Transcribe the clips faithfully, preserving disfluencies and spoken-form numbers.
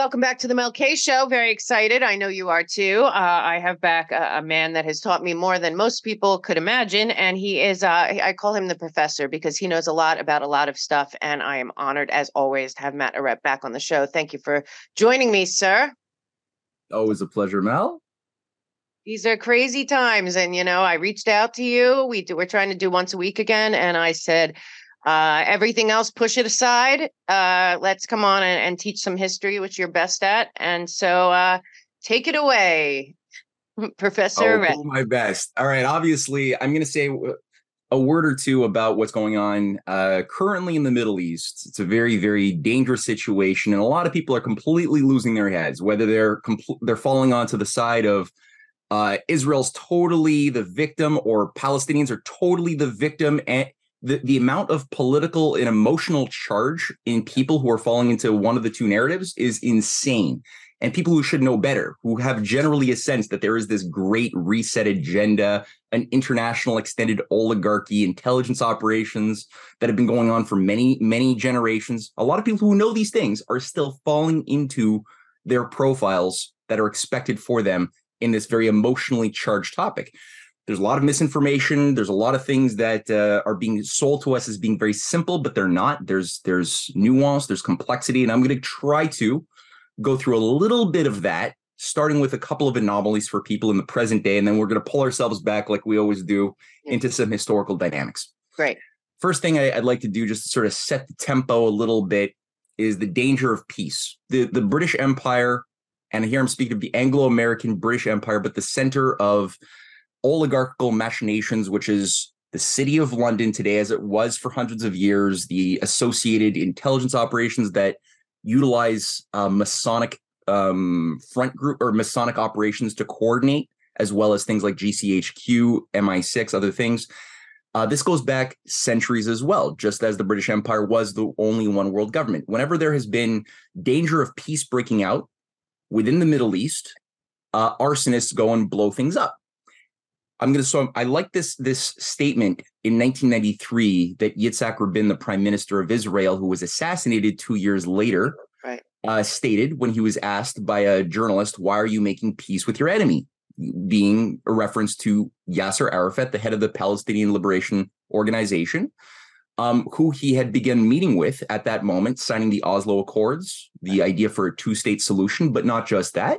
welcome back to the Mel K Show. Very excited. I know you are too. Uh, I have back a, a man that has taught me more than most people could imagine. And he is, uh, I call him the professor because he knows a lot about a lot of stuff. And I am honored, as always, to have Matt Arep back on the show. Thank you for joining me, sir. Always a pleasure, Mel. These are crazy times. And, you know, I reached out to you. We do, we're trying to do once a week again. And I said, Uh, everything else, push it aside. Uh, let's come on and, and teach some history, which you're best at. And so uh, take it away, Professor Oh, Red. do my best. All right. Obviously, I'm going to say a word or two about what's going on uh, currently in the Middle East. It's a very, very dangerous situation. And a lot of people are completely losing their heads, whether they're compl- they're falling onto the side of uh, Israel's totally the victim or Palestinians are totally the victim. And The, the amount of political and emotional charge in people who are falling into one of the two narratives is insane. And people who should know better, who have generally a sense that there is this great reset agenda, an international extended oligarchy, intelligence operations that have been going on for many, many generations. A lot of people who know these things are still falling into their profiles that are expected for them in this very emotionally charged topic. There's a lot of misinformation. There's a lot of things that uh, are being sold to us as being very simple, but they're not. There's there's nuance, there's complexity, and I'm going to try to go through a little bit of that, starting with a couple of anomalies for people in the present day, and then we're going to pull ourselves back like we always do into some historical dynamics. Great. First thing I, I'd like to do, just to sort of set the tempo a little bit, is the danger of peace. The, the British Empire, and here I'm speaking of the Anglo-American British Empire, but the center of oligarchical machinations, which is the city of London today, as it was for hundreds of years, the associated intelligence operations that utilize uh, Masonic um, front group or Masonic operations to coordinate, as well as things like G C H Q, M I six, other things. Uh, this goes back centuries as well, just as the British Empire was the only one world government. Whenever there has been danger of peace breaking out within the Middle East, uh, arsonists go and blow things up. I'm going to, so I like this, this statement in nineteen ninety-three that Yitzhak Rabin, the prime minister of Israel, who was assassinated two years later, right. uh, stated when he was asked by a journalist, why are you making peace with your enemy? Being a reference to Yasser Arafat, the head of the Palestinian Liberation Organization, um, who he had begun meeting with at that moment, signing the Oslo Accords, the idea for a two-state solution, but not just that,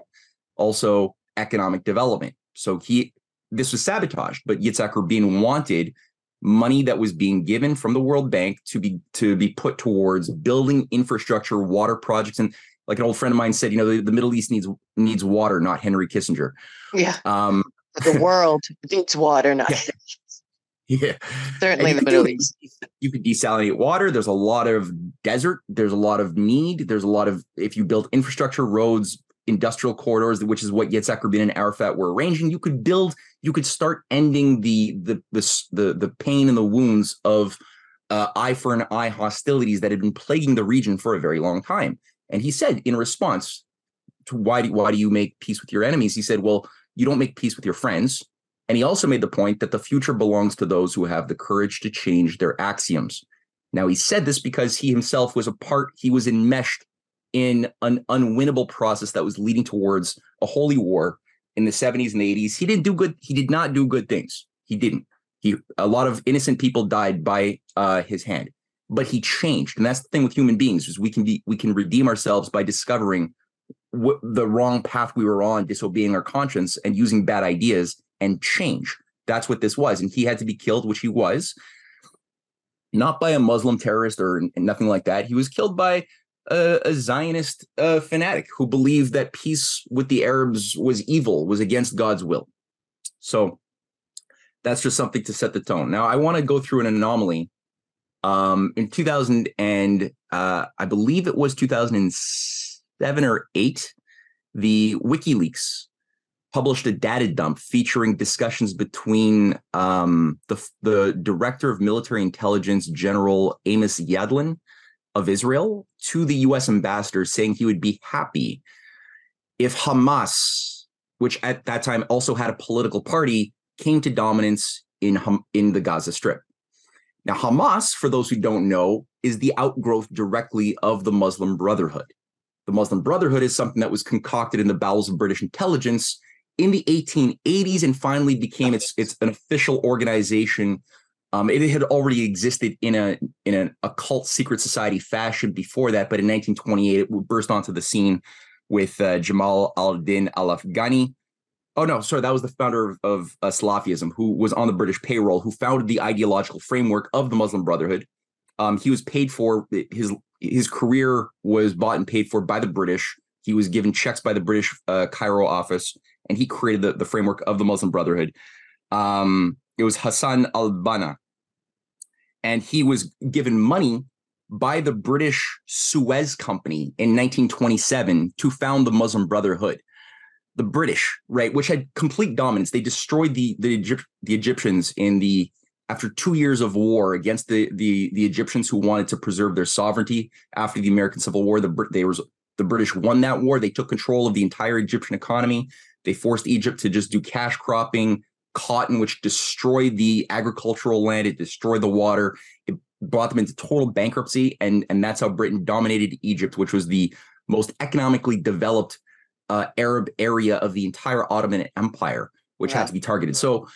also economic development. So he, this was sabotaged, but Yitzhak Rabin wanted money that was being given from the World Bank to be to be put towards building infrastructure, water projects. And like an old friend of mine said, you know, the, the Middle East needs needs water, not Henry Kissinger. Yeah. Um, the world needs water, not yeah. yeah. Certainly the Middle East. You could desalinate water. There's a lot of desert. There's a lot of need. There's a lot of, if you build infrastructure, roads, industrial corridors, which is what Yitzhak Rabin and Arafat were arranging, you could build, you could start ending the the the the, the pain and the wounds of uh, eye for an eye hostilities that had been plaguing the region for a very long time. And he said in response to why do, why do you make peace with your enemies? He said, well, you don't make peace with your friends. And he also made the point that the future belongs to those who have the courage to change their axioms. Now, he said this because he himself was a part, he was enmeshed in an unwinnable process that was leading towards a holy war in the seventies and eighties. He didn't do good. He did not do good things. He didn't. He, a lot of innocent people died by uh, his hand, but he changed. And that's the thing with human beings, is we can be, we can redeem ourselves by discovering what the wrong path we were on, disobeying our conscience and using bad ideas, and change. That's what this was. And he had to be killed, which he was, not by a Muslim terrorist or nothing like that. He was killed by A, a Zionist uh, fanatic who believed that peace with the Arabs was evil, was against God's will. So that's just something to set the tone. Now, I want to go through an anomaly. Um, in two thousand, and uh, I believe it was two thousand seven or eight, the WikiLeaks published a data dump featuring discussions between um, the, the director of military intelligence, General Amos Yadlin, of Israel, to the U S ambassador, saying he would be happy if Hamas, which at that time also had a political party, came to dominance in, in the Gaza Strip. Now, Hamas, for those who don't know, is the outgrowth directly of the Muslim Brotherhood. The Muslim Brotherhood is something that was concocted in the bowels of British intelligence in the eighteen eighties and finally became its its an official organization. Um, it had already existed in a in an occult secret society fashion before that, but in nineteen twenty-eight it burst onto the scene with uh, Jamal al-Din al-Afghani. Oh no, sorry, that was the founder of, of uh, Salafism, who was on the British payroll, who founded the ideological framework of the Muslim Brotherhood. Um, he was paid for his his career was bought and paid for by the British. He was given checks by the British uh, Cairo office, and he created the, the framework of the Muslim Brotherhood. Um, it was Hassan al-Banna, and he was given money by the British Suez Company in nineteen twenty-seven to found the Muslim Brotherhood. The British, right, which had complete dominance. They destroyed the the, Egypt, the Egyptians in the after two years of war against the the the Egyptians who wanted to preserve their sovereignty after the American Civil War. The they was the British won that war. They took control of the entire Egyptian economy. They forced Egypt to just do cash cropping, cotton, which destroyed the agricultural land. It destroyed the water. It brought them into total bankruptcy, and and that's how Britain dominated Egypt, which was the most economically developed Uh, Arab area of the entire Ottoman Empire, which right. had to be targeted. So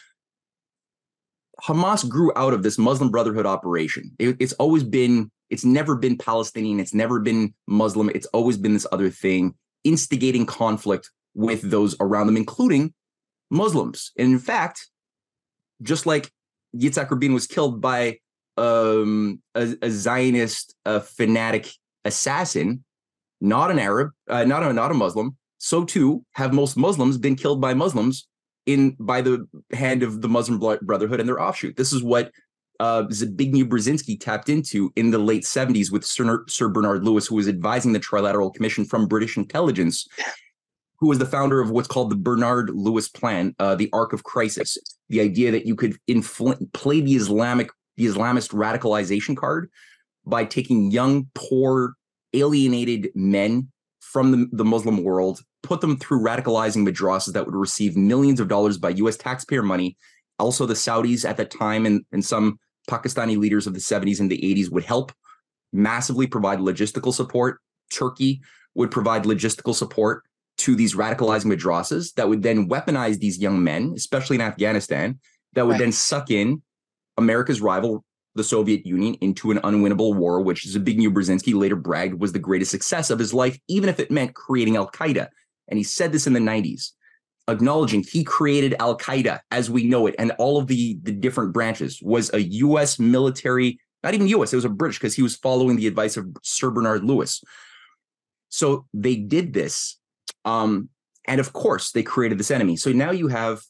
Hamas grew out of this Muslim Brotherhood operation. It, it's always been, it's never been Palestinian. It's never been Muslim. It's always been this other thing, instigating conflict with those around them, including Muslims. And in fact, just like Yitzhak Rabin was killed by um, a, a Zionist uh, fanatic assassin, not an Arab, uh, not a, not a Muslim, so too have most Muslims been killed by Muslims in by the hand of the Muslim Brotherhood and their offshoot. This is what uh, Zbigniew Brzezinski tapped into in the late seventies with Sir, Sir Bernard Lewis, who was advising the Trilateral Commission from British intelligence, who was the founder of what's called the Bernard Lewis Plan, uh, the Arc of Crisis, the idea that you could infl- play the Islamic, the Islamist radicalization card by taking young, poor, alienated men from the, the Muslim world, put them through radicalizing madrasas that would receive millions of dollars by U S taxpayer money. Also, the Saudis at that time and, and some Pakistani leaders of the seventies and the eighties would help massively provide logistical support. Turkey would provide logistical support to these radicalizing madrasas that would then weaponize these young men, especially in Afghanistan, that would right. then suck in America's rival, the Soviet Union, into an unwinnable war, which Zbigniew Brzezinski later bragged was the greatest success of his life, even if it meant creating Al-Qaeda. And he said this in the nineties, acknowledging he created Al-Qaeda as we know it, and all of the, the different branches was a U S military, not even U S, it was a British, because he was following the advice of Sir Bernard Lewis. So they did this. Um, and of course, they created this enemy. So now you have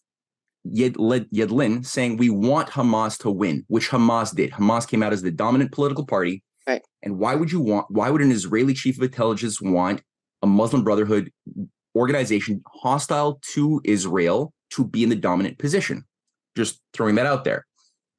Yedlin saying we want Hamas to win, which Hamas did. Hamas came out as the dominant political party. Right. And why would you want, why would an Israeli chief of intelligence want a Muslim Brotherhood organization hostile to Israel to be in the dominant position? Just throwing that out there.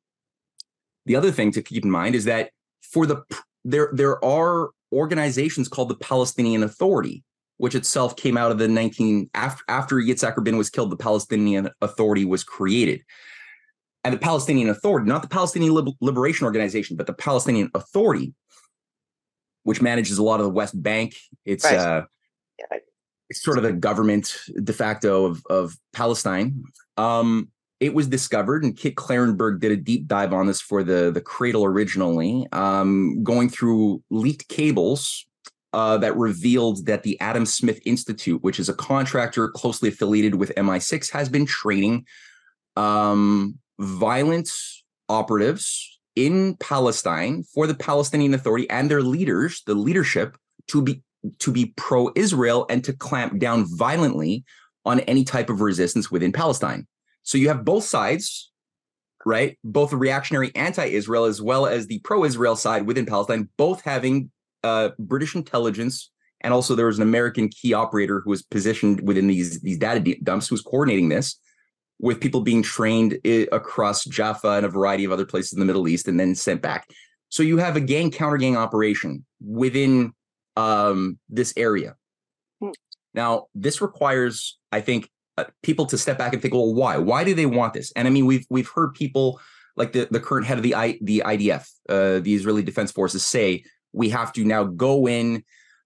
The other thing to keep in mind is that for the there there are organizations called the Palestinian Authority, which itself came out of the nineteen after after Yitzhak Rabin was killed. The Palestinian Authority was created, and the Palestinian Authority, not the Palestinian Liber- Liberation Organization, but the Palestinian Authority, which manages a lot of the West Bank. It's right. uh, yeah. it's sort of the government de facto of of Palestine. Um, it was discovered, and Kit Clarenberg did a deep dive on this for the the Cradle originally, um, going through leaked cables. Uh, that revealed that the Adam Smith Institute, which is a contractor closely affiliated with M I six, has been training um, violent operatives in Palestine for the Palestinian Authority and their leaders, the leadership, to be to be pro-Israel and to clamp down violently on any type of resistance within Palestine. So you have both sides, right? Both the reactionary anti-Israel as well as the pro-Israel side within Palestine, both having Uh, British intelligence, and also there was an American key operator who was positioned within these these data dumps who was coordinating this, with people being trained I- across Jaffa and a variety of other places in the Middle East and then sent back. So you have a gang counter gang operation within um, this area. Mm. Now, this requires, I think, uh, people to step back and think, well, why? Why do they want this? And I mean, we've we've heard people like the the current head of the I, the I D F, uh, the Israeli Defense Forces, say, we have to now go in,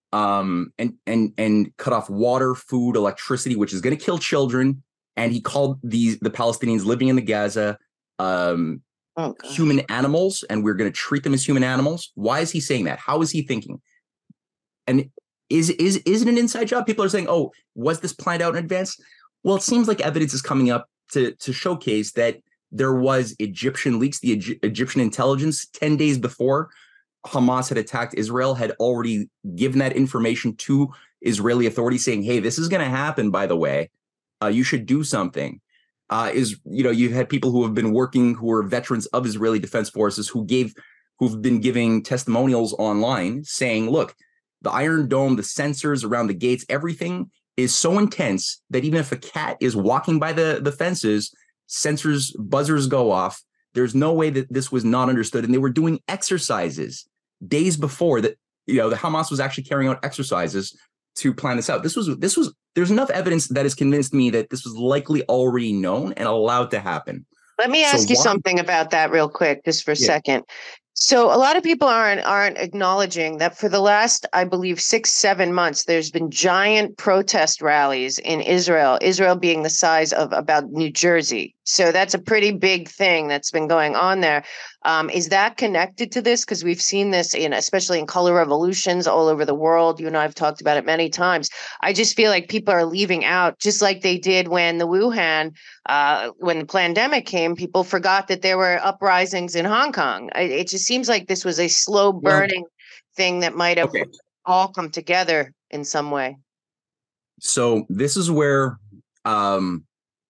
um, and and and cut off water, food, electricity, which is going to kill children. And he called these the Palestinians living in the Gaza um, Oh God. human animals, and we're going to treat them as human animals. Why is he saying that? How is he thinking? And is is is it an inside job? People are saying, "Oh, was this planned out in advance?" Well, it seems like evidence is coming up to to showcase that there was Egyptian leaks. The Egy- Egyptian intelligence ten days before Hamas had attacked Israel had already given that information to Israeli authorities, saying, "Hey, this is going to happen. By the way, uh, you should do something." Uh, is you know you've had people who have been working, who are veterans of Israeli Defense Forces, who gave who've been giving testimonials online saying, "Look, the Iron Dome, the sensors around the gates, everything is so intense that even if a cat is walking by the, the fences, sensors, buzzers go off. There's no way that this was not understood." And they were doing exercises days before that, you know, the Hamas was actually carrying out exercises to plan this out. This was, this was, there's enough evidence that has convinced me that this was likely already known and allowed to happen. Let me So ask you why- something about that real quick, just for a Yeah. second. So a lot of people aren't aren't acknowledging that for the last, I believe, six, seven months, there's been giant protest rallies in Israel, Israel being the size of about New Jersey. So that's a pretty big thing that's been going on there. Um, is that connected to this? Because we've seen this in, especially in color revolutions all over the world. You and I have talked about it many times. I just feel like people are leaving out, just like they did when the Wuhan, uh, when the pandemic came, people forgot that there were uprisings in Hong Kong. I, it just seems like this was a slow burning well, thing that might have okay. all come together in some way. So this is where um,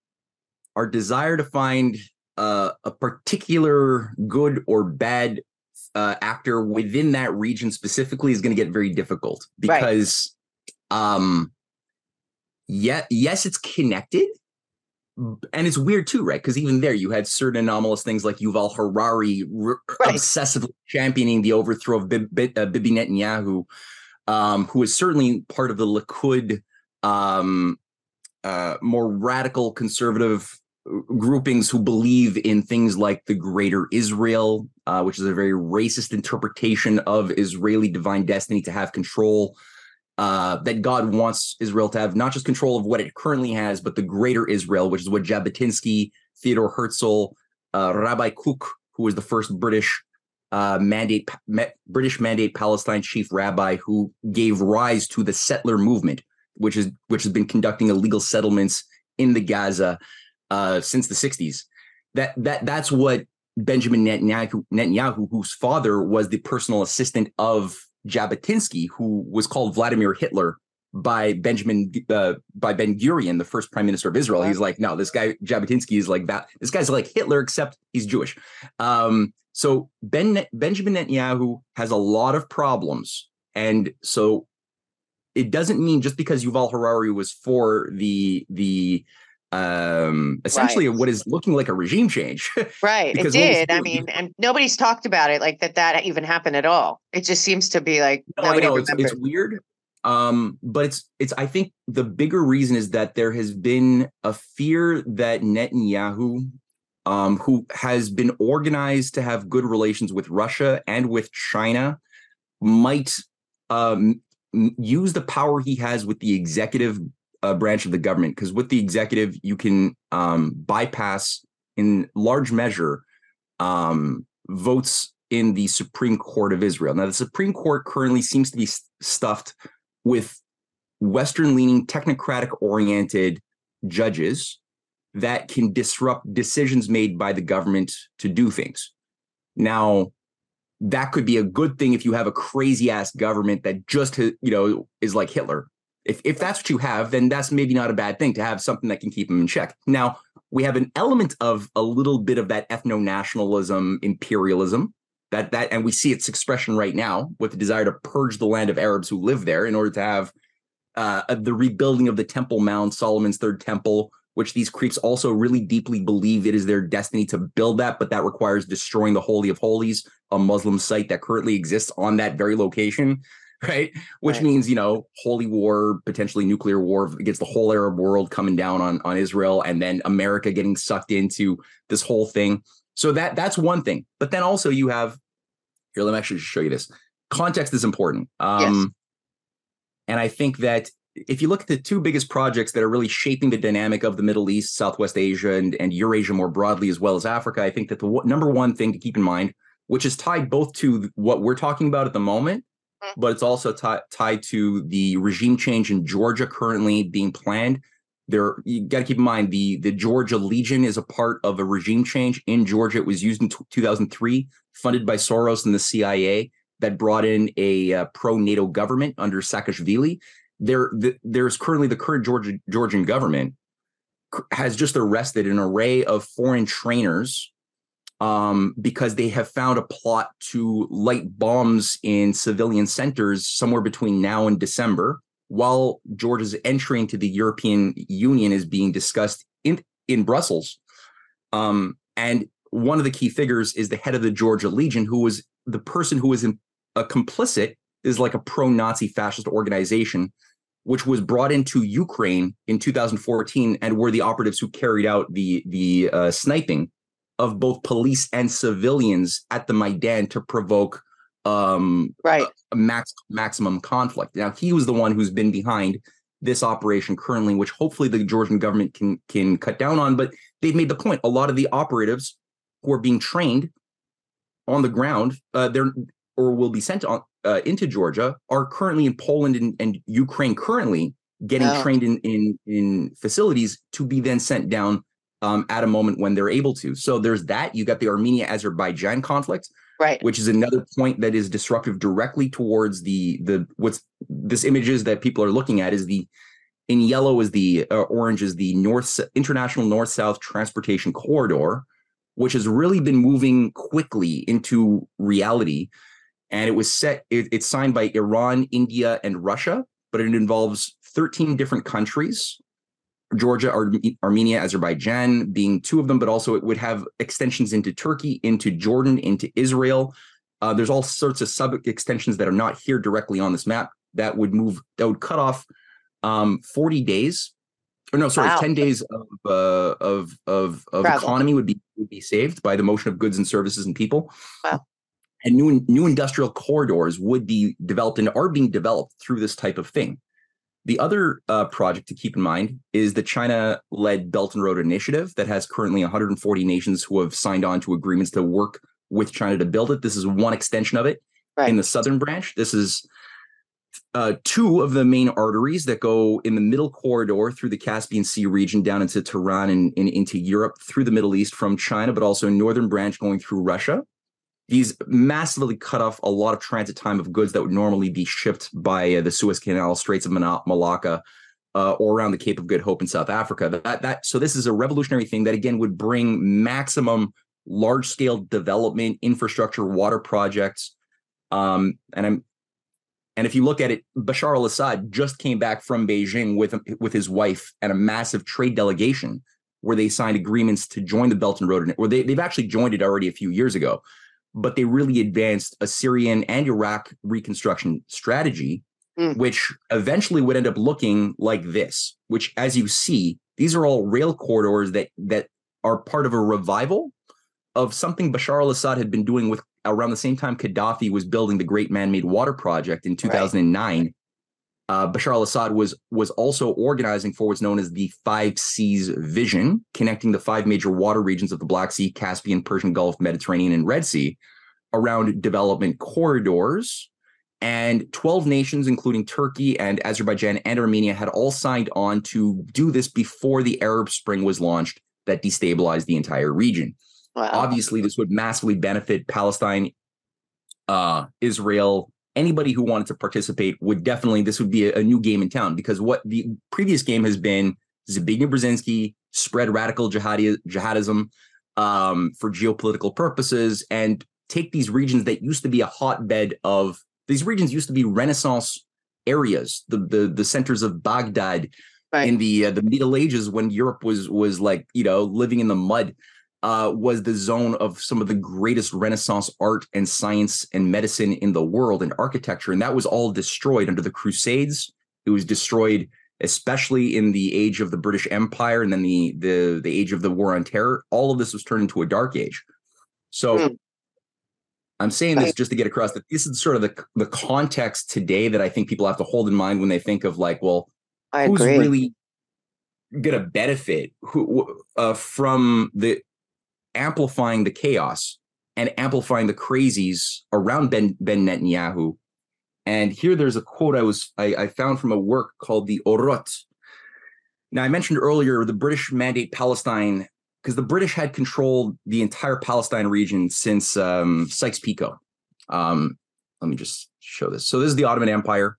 our desire to find uh, a particular good or bad uh, actor within that region specifically is going to get very difficult because, right. um, yeah, yes, it's connected. And it's weird too, right? Because even there, you had certain anomalous things like Yuval Harari r- right. obsessively championing the overthrow of Bib- Bib- uh, Bibi Netanyahu, um, who is certainly part of the Likud, um, uh, more radical conservative groupings who believe in things like the Greater Israel, uh, which is a very racist interpretation of Israeli divine destiny to have control. Uh, that God wants Israel to have not just control of what it currently has, but the greater Israel, which is what Jabotinsky, Theodore Herzl, uh, Rabbi Kook, who was the first British uh, mandate, ma- British mandate Palestine chief rabbi, who gave rise to the settler movement, which is which has been conducting illegal settlements in the Gaza uh, since the sixties. That that that's what Benjamin Netanyahu, Netanyahu, whose father was the personal assistant of Jabotinsky, who was called Vladimir Hitler by Benjamin uh, by Ben Gurion, the first prime minister of Israel. He's like, no, this guy Jabotinsky is like that. This guy's like Hitler, except he's Jewish. Um, so Ben Benjamin Netanyahu has a lot of problems, and so it doesn't mean just because Yuval Harari was for the the um essentially right. what is looking like a regime change. Right. It did. I mean, and nobody's talked about it like that, that even happened at all. It just seems to be like, no, nobody I know. It's, it's weird. Um, but it's, it's, I think the bigger reason is that there has been a fear that Netanyahu, um, who has been organized to have good relations with Russia and with China, might, um, use the power he has with the executive Uh, branch of the government, because with the executive you can um, bypass in large measure um, votes in the Supreme Court of Israel. Now, the Supreme Court currently seems to be st- stuffed with Western-leaning, technocratic-oriented judges that can disrupt decisions made by the government to do things. Now, that could be a good thing if you have a crazy-ass government that just, you know, is like Hitler. If if that's what you have, then that's maybe not a bad thing to have something that can keep them in check. Now, we have an element of a little bit of that ethno-nationalism, imperialism, that that, and we see its expression right now with the desire to purge the land of Arabs who live there in order to have uh, the rebuilding of the Temple Mount, Solomon's third temple, which these creeps also really deeply believe it is their destiny to build that, but that requires destroying the Holy of Holies, a Muslim site that currently exists on that very location. Right. Which right. means, you know, holy war, potentially nuclear war against the whole Arab world coming down on, on Israel, and then America getting sucked into this whole thing. So that that's one thing. But then also you have here, let me actually show you this. Context is important. Um, yes. And I think that if you look at the two biggest projects that are really shaping the dynamic of the Middle East, Southwest Asia, and, and Eurasia more broadly, as well as Africa, I think that the w- number one thing to keep in mind, which is tied both to what we're talking about at the moment, but it's also t- tied to the regime change in Georgia currently being planned. There, you got to keep in mind the the Georgia Legion is a part of a regime change in Georgia. It was used in t- two thousand three, funded by Soros and the C I A, that brought in a uh, pro-NATO government under Saakashvili. There, the, there's currently the current Georgia, Georgian government has just arrested an array of foreign trainers um, because they have found a plot to light bombs in civilian centers somewhere between now and December, while Georgia's entry into the European Union is being discussed in, in Brussels. Um, and one of the key figures is the head of the Georgia Legion, who was the person who was in, a complicit, is like a pro-Nazi fascist organization, which was brought into Ukraine in two thousand fourteen and were the operatives who carried out the, the uh, sniping of both police and civilians at the Maidan to provoke um, right. a, a max, maximum conflict. Now, he was the one who's been behind this operation currently, which hopefully the Georgian government can, can cut down on. But they've made the point. A lot of the operatives who are being trained on the ground, uh, they're or will be sent on uh, into Georgia, are currently in Poland and, and Ukraine, currently getting Oh. trained in, in in facilities to be then sent down um, at a moment when they're able to. So there's that. You got the Armenia-Azerbaijan conflict, Right. which is another point that is disruptive directly towards the the what's this images that people are looking at is the in yellow is the uh, orange is the north international north-south transportation corridor, which has really been moving quickly into reality. And it was set, it, it's signed by Iran, India, and Russia, but it involves thirteen different countries, Georgia, Ar- Armenia, Azerbaijan being two of them, but also it would have extensions into Turkey, into Jordan, into Israel. Uh, there's all sorts of sub extensions that are not here directly on this map that would move, that would cut off um, forty days, or no, sorry, Wow. ten days of uh, of of, of economy would be would be saved by the motion of goods and services and people. Wow. And new new industrial corridors would be developed and are being developed through this type of thing. The other uh, project to keep in mind is the China-led Belt and Road Initiative that has currently one hundred forty nations who have signed on to agreements to work with China to build it. This is one extension of it right. in the southern branch. This is uh, two of the main arteries that go in the middle corridor through the Caspian Sea region down into Tehran and, and into Europe through the Middle East from China, but also a northern branch going through Russia. These massively cut off a lot of transit time of goods that would normally be shipped by uh, the Suez Canal, Straits of Malacca, uh, or around the Cape of Good Hope in South Africa. That, that, so this is a revolutionary thing that, again, would bring maximum large-scale development, infrastructure, water projects. Um, and I'm, and if you look at it, Bashar al-Assad just came back from Beijing with, with his wife and a massive trade delegation where they signed agreements to join the Belt and Road, or they, they've actually joined it already a few years ago. But they really advanced a Syrian and Iraq reconstruction strategy, mm. which eventually would end up looking like this, which, as you see, these are all rail corridors that that are part of a revival of something Bashar al-Assad had been doing with around the same time Gaddafi was building the Great Man-Made Water Project in two thousand nine. Right. Uh, Bashar al-Assad was was also organizing for what's known as the Five Seas Vision, connecting the five major water regions of the Black Sea, Caspian, Persian Gulf, Mediterranean, and Red Sea around development corridors. And twelve nations, including Turkey and Azerbaijan and Armenia, had all signed on to do this before the Arab Spring was launched that destabilized the entire region. Wow. Obviously, this would massively benefit Palestine, uh, Israel. Anybody who wanted to participate would definitely, this would be a, a new game in town, because what the previous game has been, Zbigniew Brzezinski spread radical jihadi, jihadism um, for geopolitical purposes and take these regions that used to be a hotbed of, these regions used to be Renaissance areas, the the, the centers of Baghdad right. in the uh, the Middle Ages when Europe was was like, you know, living in the mud. Uh, was the zone of some of the greatest Renaissance art and science and medicine in the world and architecture. And that was all destroyed under the Crusades. It was destroyed, especially in the age of the British Empire and then the, the, the age of the War on Terror. All of this was turned into a dark age. So mm. I'm saying this just to get across that this is sort of the the context today that I think people have to hold in mind when they think of like, well, I who's agree. really going to benefit who uh, from the amplifying the chaos and amplifying the crazies around Ben Ben Netanyahu. And here there's a quote I was I, I found from a work called the Orot. Now, I mentioned earlier the British mandate Palestine because the British had controlled the entire Palestine region since um, Sykes-Picot. Um, let me just show this. So this is the Ottoman Empire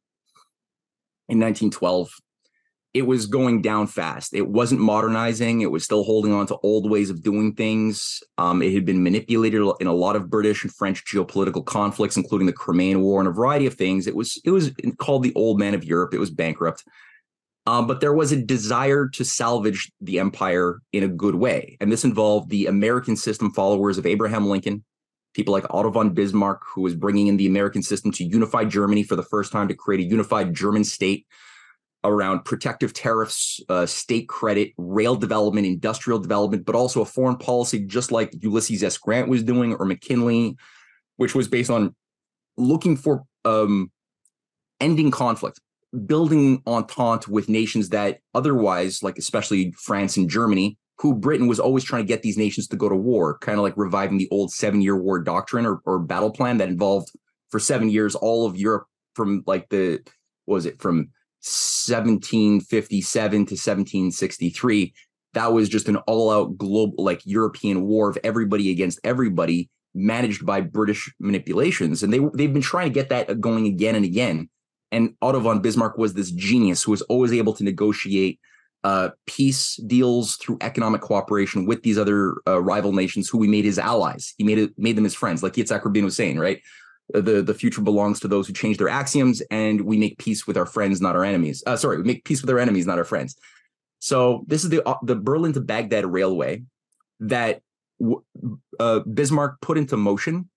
in nineteen twelve. It was going down fast. It wasn't modernizing. It was still holding on to old ways of doing things. Um, it had been manipulated in a lot of British and French geopolitical conflicts, including the Crimean War and a variety of things. It was it was called the Old Man of Europe. It was bankrupt. Um, but there was a desire to salvage the empire in a good way. And this involved the American system followers of Abraham Lincoln, people like Otto von Bismarck, who was bringing in the American system to unify Germany for the first time, to create a unified German state around protective tariffs, uh, state credit, rail development, industrial development, but also a foreign policy just like Ulysses S. Grant was doing, or McKinley, which was based on looking for um, ending conflict, building entente with nations that otherwise, like especially France and Germany, who Britain was always trying to get these nations to go to war, kind of like reviving the old seven-year war doctrine or, or battle plan that involved for seven years all of Europe from like the, what was it, from seventeen fifty-seven to seventeen sixty-three. That was just an all-out global, like European war of everybody against everybody, managed by British manipulations. And they, they've been trying to get that going again and again. And Otto von Bismarck was this genius who was always able to negotiate uh, peace deals through economic cooperation with these other uh, rival nations who we made his allies. He made it, made them his friends, like Yitzhak Rabin was saying, right? The, the future belongs to those who change their axioms, and we make peace with our friends, not our enemies. Uh, sorry, we make peace with our enemies, not our friends. So this is the uh, the Berlin to Baghdad railway that uh, Bismarck put into motion,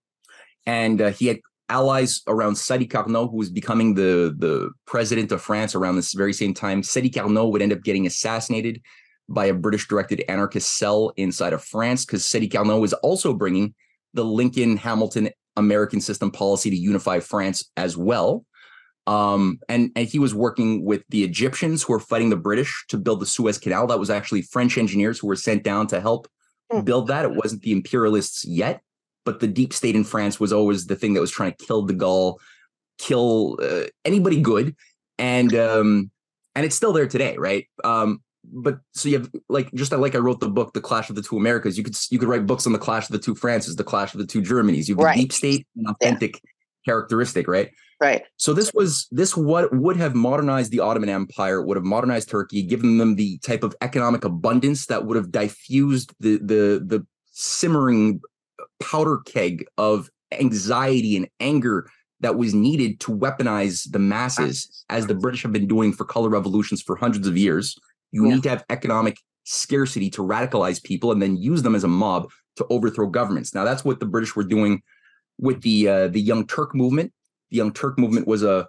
and uh, he had allies around Sadi Carnot, who was becoming the, the president of France around this very same time. Sadi Carnot would end up getting assassinated by a British-directed anarchist cell inside of France, because Sadi Carnot was also bringing the Lincoln-Hamilton American system policy to unify France as well. Um, and, and he was working with the Egyptians who were fighting the British to build the Suez Canal. That was actually French engineers who were sent down to help build that. It wasn't the imperialists yet, but the deep state in France was always the thing that was trying to kill de Gaulle, kill uh, anybody good. And um, and it's still there today, right? Um, but so you have, like, just like I wrote the book, The Clash of the Two Americas, you could you could write books on the clash of the two Frances, the clash of the two Germanys. You have right. the deep state and authentic yeah. characteristic, right? Right. So this was this what would have modernized the Ottoman Empire, would have modernized Turkey, given them the type of economic abundance that would have diffused the the the simmering powder keg of anxiety and anger that was needed to weaponize the masses, as the British have been doing for color revolutions for hundreds of years. You yeah. need to have economic scarcity to radicalize people and then use them as a mob to overthrow governments. Now, that's what the British were doing with the uh, the Young Turk movement. The Young Turk movement was a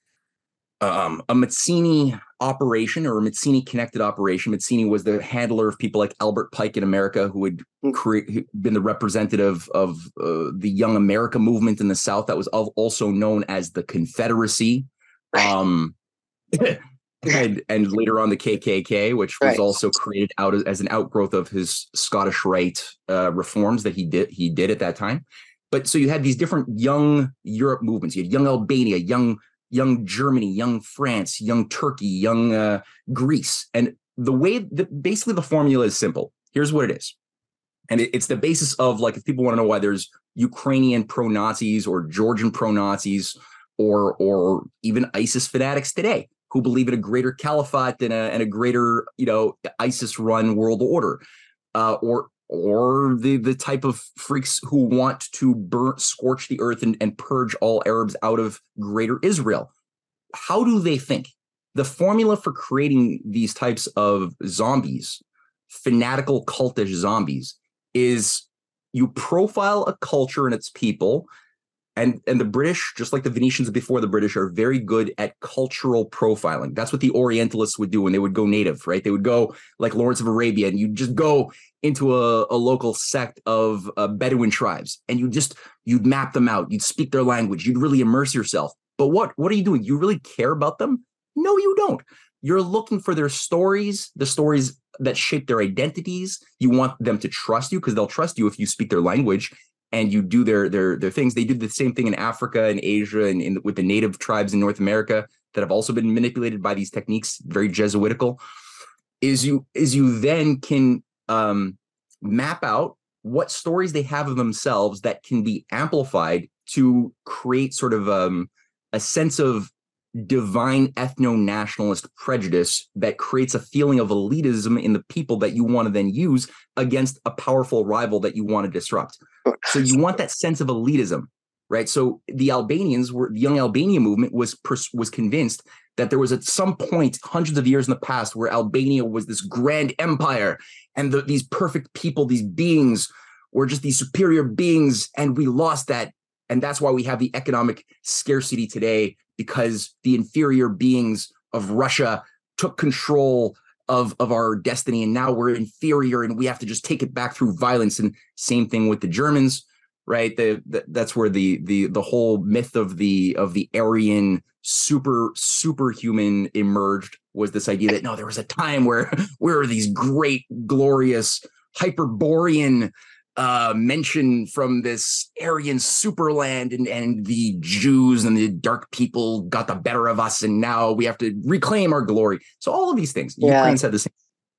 um, a Mazzini operation, or a Mazzini-connected operation. Mazzini was the handler of people like Albert Pike in America, who had cre- been the representative of uh, the Young America movement in the South that was also known as the Confederacy. Um, and, and later on the K K K, which was right. also created out as, as an outgrowth of his Scottish Rite uh, reforms that he did he did at that time. But so you had these different young Europe movements. You had young Albania, young young Germany, young France, young Turkey, young uh, Greece. And the way that basically the formula is simple. Here's what it is. And it, it's the basis of, like, if people want to know why there's Ukrainian pro-Nazis or Georgian pro-Nazis or or even ISIS fanatics today who believe in a greater caliphate and a, and a greater, you know, ISIS-run world order, uh, or or the the type of freaks who want to burn, scorch the earth and, and purge all Arabs out of greater Israel. How do they think? The formula for creating these types of zombies, fanatical cultish zombies, is you profile a culture and its people And and the British, just like the Venetians before the British, are very good at cultural profiling. That's what the Orientalists would do when they would go native, right? They would go like Lawrence of Arabia, and you just go into a, a local sect of uh, Bedouin tribes, and you just you'd map them out. You'd speak their language. You'd really immerse yourself. But what what are you doing? You really care about them? No, you don't. You're looking for their stories, the stories that shape their identities. You want them to trust you because they'll trust you if you speak their language and you do their their their things. They did the same thing in Africa and Asia and in, with the native tribes in North America that have also been manipulated by these techniques, very Jesuitical. Is you is you then can um, map out what stories they have of themselves that can be amplified to create sort of um, a sense of divine ethno-nationalist prejudice that creates a feeling of elitism in the people that you want to then use against a powerful rival that you want to disrupt. So you want that sense of elitism, right? So the Albanians were the Young Albania movement was was convinced that there was at some point hundreds of years in the past where Albania was this grand empire and the, these perfect people, these beings were just these superior beings, and we lost that. And that's why we have the economic scarcity today, because the inferior beings of Russia took control of, of our destiny, and now we're inferior and we have to just take it back through violence. And same thing with the Germans, right? The, the, that's where the the the whole myth of the of the Aryan super superhuman emerged, was this idea that no, there was a time where we were these great, glorious, Hyperborean uh mention from this Aryan superland, and and the Jews and the dark people got the better of us, and now we have to reclaim our glory. So all of these things, yeah. Ukraine said the same.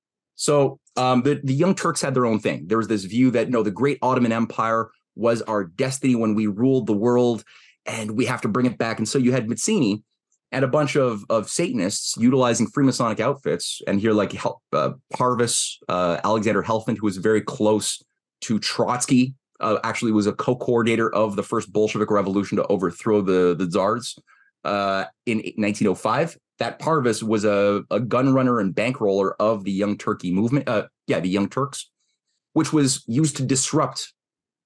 So um the, the Young Turks had their own thing. There was this view that no, the great Ottoman Empire was our destiny when we ruled the world, and we have to bring it back. And so you had Mazzini and a bunch of of Satanists utilizing Freemasonic outfits, and here like uh, Parvis, uh, Alexander Helfand, who was very close to Trotsky, uh, actually was a co-coordinator of the first Bolshevik revolution to overthrow the, the Tsars uh, in nineteen oh five. That Parvis was a, a gun runner and bankroller of the Young Turkey movement. Uh, yeah, the Young Turks, which was used to disrupt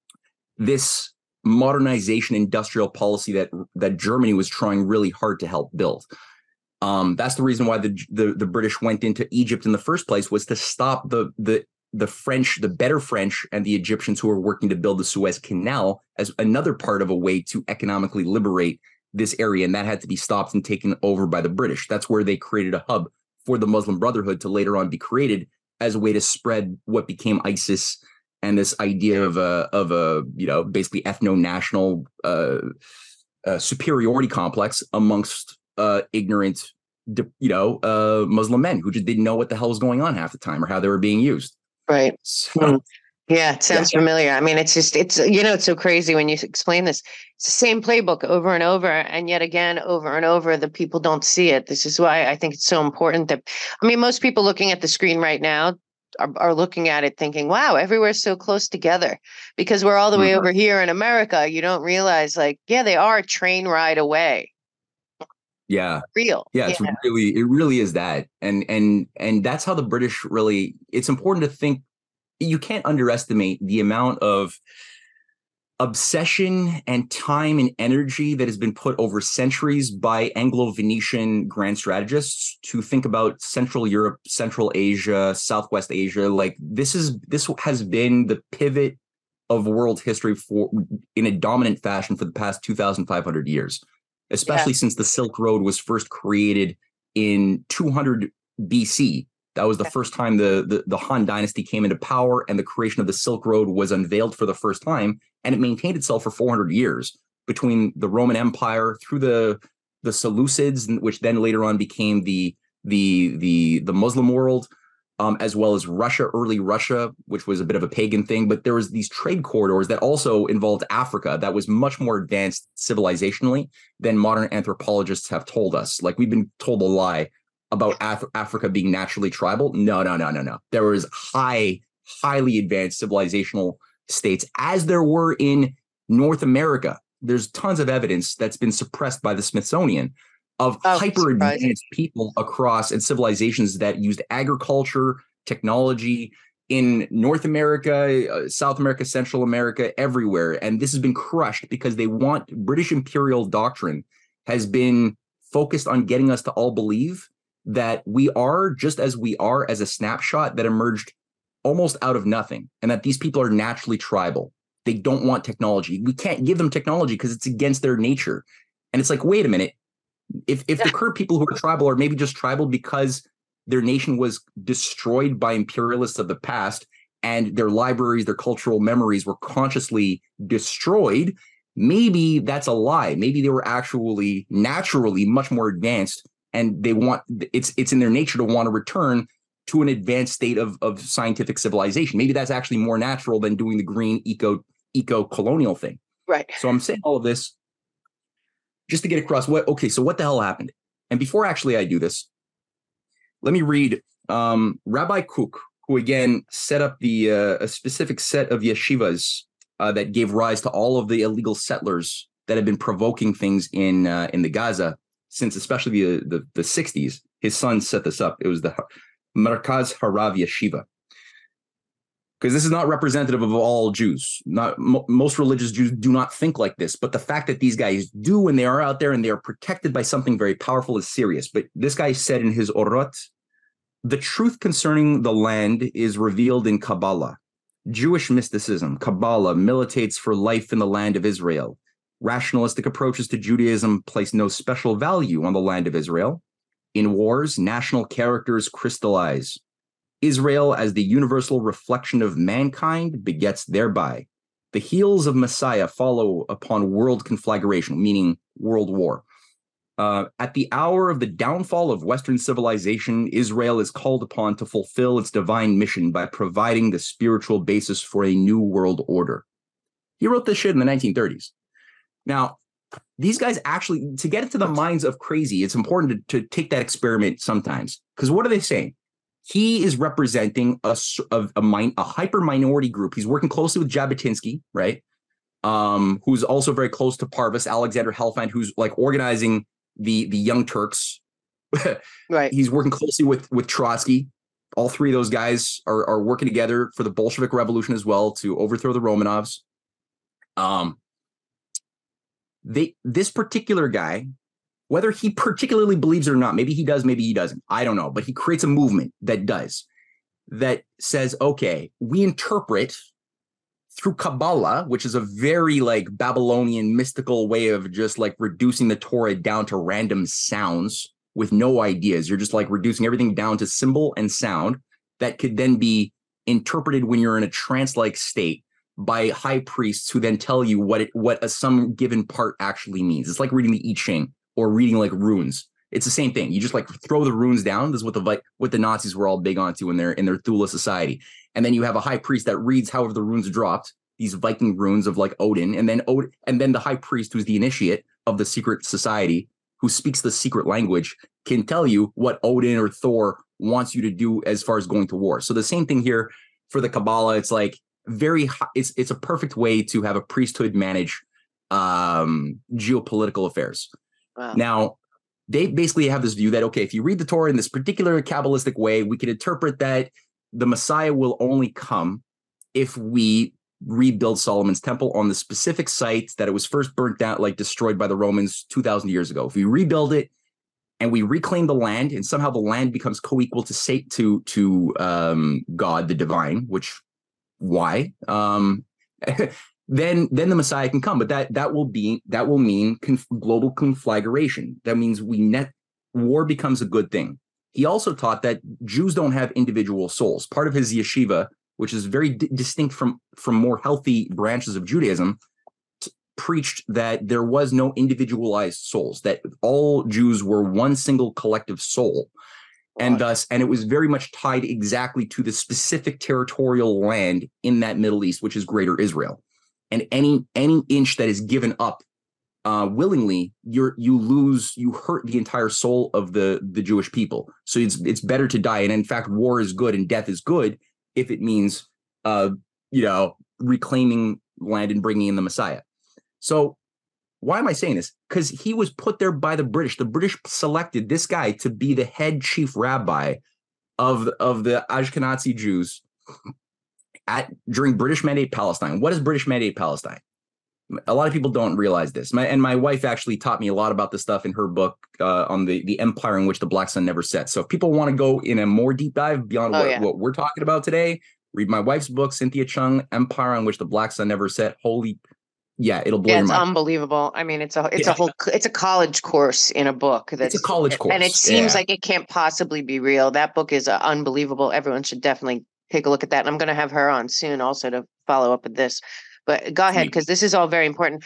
this modernization industrial policy that that Germany was trying really hard to help build. Um, that's the reason why the, the the British went into Egypt in the first place, was to stop the the the French, the better French, and the Egyptians who were working to build the Suez Canal as another part of a way to economically liberate this area. And that had to be stopped and taken over by the British. That's where they created a hub for the Muslim Brotherhood to later on be created as a way to spread what became ISIS and this idea of a, of a you know, basically ethno-national uh, uh, superiority complex amongst uh, ignorant, you know, uh, Muslim men who just didn't know what the hell was going on half the time or how they were being used. Right. So, mm. Yeah, it sounds yeah. familiar. I mean, it's just, it's, you know, it's so crazy when you explain this. It's the same playbook over and over. And yet again, over and over, the people don't see it. This is why I think it's so important that, I mean, most people looking at the screen right now are, are looking at it thinking, wow, everywhere's so close together, because we're all the way mm-hmm. over here in America. You don't realize, like, yeah, they are a train ride away. Yeah. Real. Yeah, it's yeah. really, it really is that. And, and, and that's how the British really, it's important to think, you can't underestimate the amount of obsession and time and energy that has been put over centuries by Anglo-Venetian grand strategists to think about Central Europe, Central Asia, Southwest Asia. Like this is, this has been the pivot of world history for in a dominant fashion for the past two thousand five hundred years. Especially yeah. since the Silk Road was first created in two hundred B C. That was the yeah. first time the, the, the Han Dynasty came into power, and the creation of the Silk Road was unveiled for the first time, and it maintained itself for four hundred years between the Roman Empire through the the Seleucids, which then later on became the the the the Muslim world, um, as well as Russia, early Russia, which was a bit of a pagan thing. But there was these trade corridors that also involved Africa that was much more advanced civilizationally than modern anthropologists have told us. Like we've been told a lie about Af- Africa being naturally tribal. No, no, no, no, no. There was high, highly advanced civilizational states, as there were in North America. There's tons of evidence that's been suppressed by the Smithsonian of oh, hyper advanced people across and civilizations that used agriculture, technology, in North America, uh, South America, Central America, everywhere. And this has been crushed because they want British imperial doctrine has been focused on getting us to all believe that we are just as we are as a snapshot that emerged almost out of nothing, and that these people are naturally tribal. They don't want technology. We can't give them technology because it's against their nature. And it's like, wait a minute. If if the current people who are tribal are maybe just tribal because their nation was destroyed by imperialists of the past and their libraries, their cultural memories were consciously destroyed, maybe that's a lie. Maybe they were actually naturally much more advanced, and they want it's it's in their nature to want to return to an advanced state of, of scientific civilization. Maybe that's actually more natural than doing the green eco eco colonial thing. Right. So I'm saying all of this just to get across what, okay, so what the hell happened? And before actually I do this, let me read um, Rabbi Kook, who again set up the uh, a specific set of yeshivas uh, that gave rise to all of the illegal settlers that have been provoking things in uh, in the Gaza since especially the, the the sixties. His son set this up. It was the Merkaz Harav Yeshiva. Because this is not representative of all Jews. Not mo- most religious Jews do not think like this, but the fact that these guys do, and they are out there and they are protected by something very powerful, is serious. But this guy said in his Orot, the truth concerning the land is revealed in Kabbalah. Jewish mysticism, Kabbalah, militates for life in the land of Israel. Rationalistic approaches to Judaism place no special value on the land of Israel. In wars, national characters crystallize. Israel, as the universal reflection of mankind, begets thereby. The heels of Messiah follow upon world conflagration, meaning world war. Uh, at the hour of the downfall of Western civilization, Israel is called upon to fulfill its divine mission by providing the spiritual basis for a new world order. He wrote this shit in the nineteen thirties. Now, these guys actually, to get into the minds of crazy, it's important to, to take that experiment sometimes. Because what are they saying? He is representing a, a, a, min, a hyper minority group. He's working closely with Jabotinsky, right? Um, who's also very close to Parvus, Alexander Helfand, who's like organizing the, the Young Turks. Right. He's working closely with, with Trotsky. All three of those guys are, are working together for the Bolshevik Revolution as well to overthrow the Romanovs. Um, they this particular guy, whether he particularly believes it or not, maybe he does, maybe he doesn't, I don't know, but he creates a movement that does, that says, okay, we interpret through Kabbalah, which is a very like Babylonian mystical way of just like reducing the Torah down to random sounds with no ideas. You're just like reducing everything down to symbol and sound that could then be interpreted when you're in a trance-like state by high priests who then tell you what it, what a, some given part actually means. It's like reading the I Ching or reading like runes. It's the same thing. You just like throw the runes down. This is what the what the Nazis were all big onto in their in their Thule society. And then you have a high priest that reads however the runes dropped, these Viking runes of like Odin, and then Od- and then the high priest, who's the initiate of the secret society, who speaks the secret language, can tell you what Odin or Thor wants you to do as far as going to war. So the same thing here for the Kabbalah. It's like very high, it's it's a perfect way to have a priesthood manage um, geopolitical affairs. Wow. Now, they basically have this view that, okay, if you read the Torah in this particular Kabbalistic way, we can interpret that the Messiah will only come if we rebuild Solomon's temple on the specific site that it was first burnt down, like destroyed by the Romans two thousand years ago. If we rebuild it and we reclaim the land, and somehow the land becomes co-equal to say, to to um, God, the divine, which why? Um, then then the Messiah can come, but that that will be that will mean conf- global conflagration. That means we net war becomes a good thing. He also taught that Jews don't have individual souls. Part of his yeshiva, which is very d- distinct from from more healthy branches of Judaism, t- preached that there was no individualized souls, that all Jews were one single collective soul. And thus, and it was very much tied exactly to the specific territorial land in that Middle East, which is Greater Israel. And any any inch that is given up uh, willingly, you're you lose, you hurt the entire soul of the the Jewish people. So it's it's better to die. And in fact, war is good and death is good if it means, uh, you know, reclaiming land and bringing in the Messiah. So why am I saying this? Because he was put there by the British. The British selected this guy to be the head chief rabbi of, of the Ashkenazi Jews at during British Mandate Palestine. What is British Mandate Palestine? A lot of people don't realize this. My, and my wife actually taught me a lot about this stuff in her book uh, on the, the empire in which the Black Sun never set. So if people want to go in a more deep dive beyond Oh, what, yeah. what we're talking about today, read my wife's book, Cynthia Chung, Empire on Which the Black Sun Never Set. Holy, yeah, it'll blow Yeah, your it's mind. unbelievable. I mean, it's a it's Yeah. a whole it's a college course in a book. That's It's a college course. and it seems yeah. like it can't possibly be real. That book is uh, unbelievable. Everyone should definitely take a look at that. And I'm going to have her on soon also to follow up with this. But go ahead, Sweet. because this is all very important.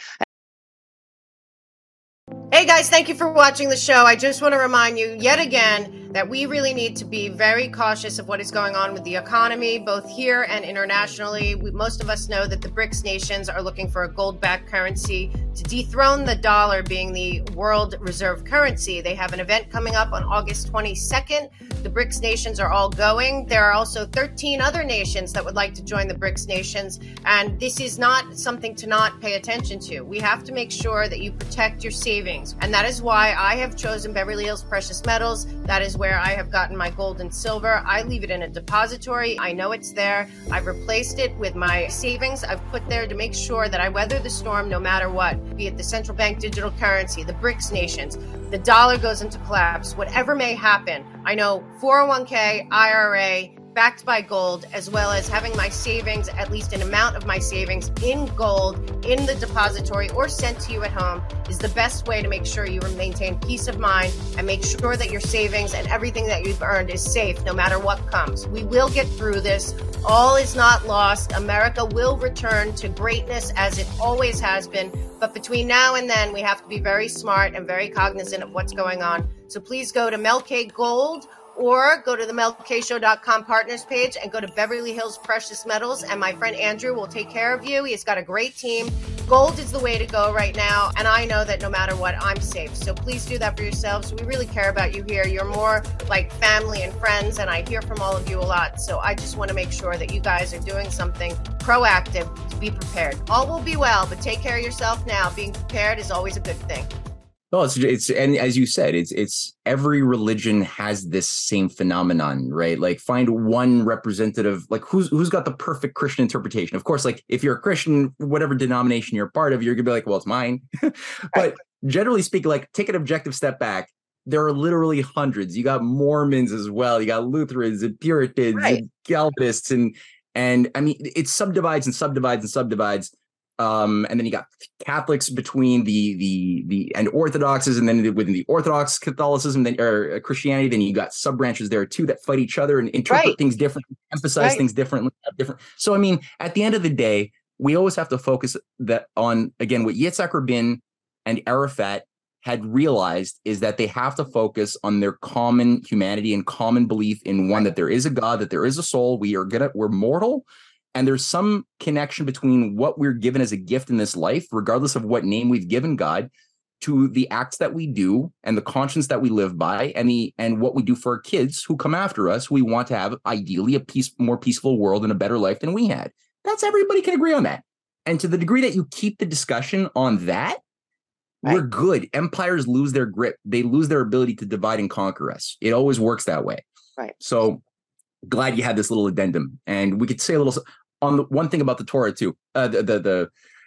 Hey guys, thank you for watching the show. I just want to remind you yet again that we really need to be very cautious of what is going on with the economy, both here and internationally. We, most of us know that the BRICS nations are looking for a gold-backed currency to dethrone the dollar being the world reserve currency. They have an event coming up on August twenty-second. The BRICS nations are all going. There are also thirteen other nations that would like to join the BRICS nations, and this is not something to not pay attention to. We have to make sure that you protect your savings, and that is why I have chosen Beverly Hills Precious Metals. That is where I have gotten my gold and silver. I leave it in a depository. I know it's there. I've replaced it with my savings I've put there to make sure that I weather the storm no matter what, be it the central bank digital currency, the BRICS nations, the dollar goes into collapse, whatever may happen. I know four oh one k, I R A, backed by gold, as well as having my savings, at least an amount of my savings in gold in the depository or sent to you at home, is the best way to make sure you maintain peace of mind and make sure that your savings and everything that you've earned is safe no matter what comes. We will get through this. All is not lost. America will return to greatness as it always has been. But between now and then, we have to be very smart and very cognizant of what's going on. So please go to Mel K Gold or go to the mel k show dot com partners page and go to Beverly Hills Precious Metals, and my friend Andrew will take care of you. He's got a great team. Gold is the way to go right now, and I know that no matter what, I'm safe. So please do that for yourselves. We really care about you here. You're more like family and friends, and I hear from all of you a lot. So I just want to make sure that you guys are doing something proactive to be prepared. All will be well, but take care of yourself now. Being prepared is always a good thing. No, it's it's and as you said, it's it's every religion has this same phenomenon, right? Like find one representative, like who's who's got the perfect Christian interpretation. Of course, like if you're a Christian, whatever denomination you're a part of, you're gonna be like, well, it's mine. But generally speaking, like take an objective step back. There are literally hundreds. You got Mormons as well. You got Lutherans and Puritans Right. and Calvinists, and and I mean it subdivides and subdivides and subdivides. Um, and then you got Catholics between the the the and Orthodoxes, and then within the Orthodox Catholicism, then or Christianity, then you got sub branches there too that fight each other and interpret Right. things differently, emphasize Right. things differently, different. So I mean, at the end of the day, we always have to focus that on again what Yitzhak Rabin and Arafat had realized is that they have to focus on their common humanity and common belief in one, that there is a God, that there is a soul. We are gonna we're mortal. And there's some connection between what we're given as a gift in this life, regardless of what name we've given God, to the acts that we do and the conscience that we live by, and the and what we do for our kids who come after us. We want to have ideally a peace, more peaceful world and a better life than we had. That's everybody can agree on that. And to the degree that you keep the discussion on that, Right. we're good. Empires lose their grip. They lose their ability to divide and conquer us. It always works that way. Right. So glad you had this little addendum, and we could say a little on the one thing about the Torah too. Uh, the the, the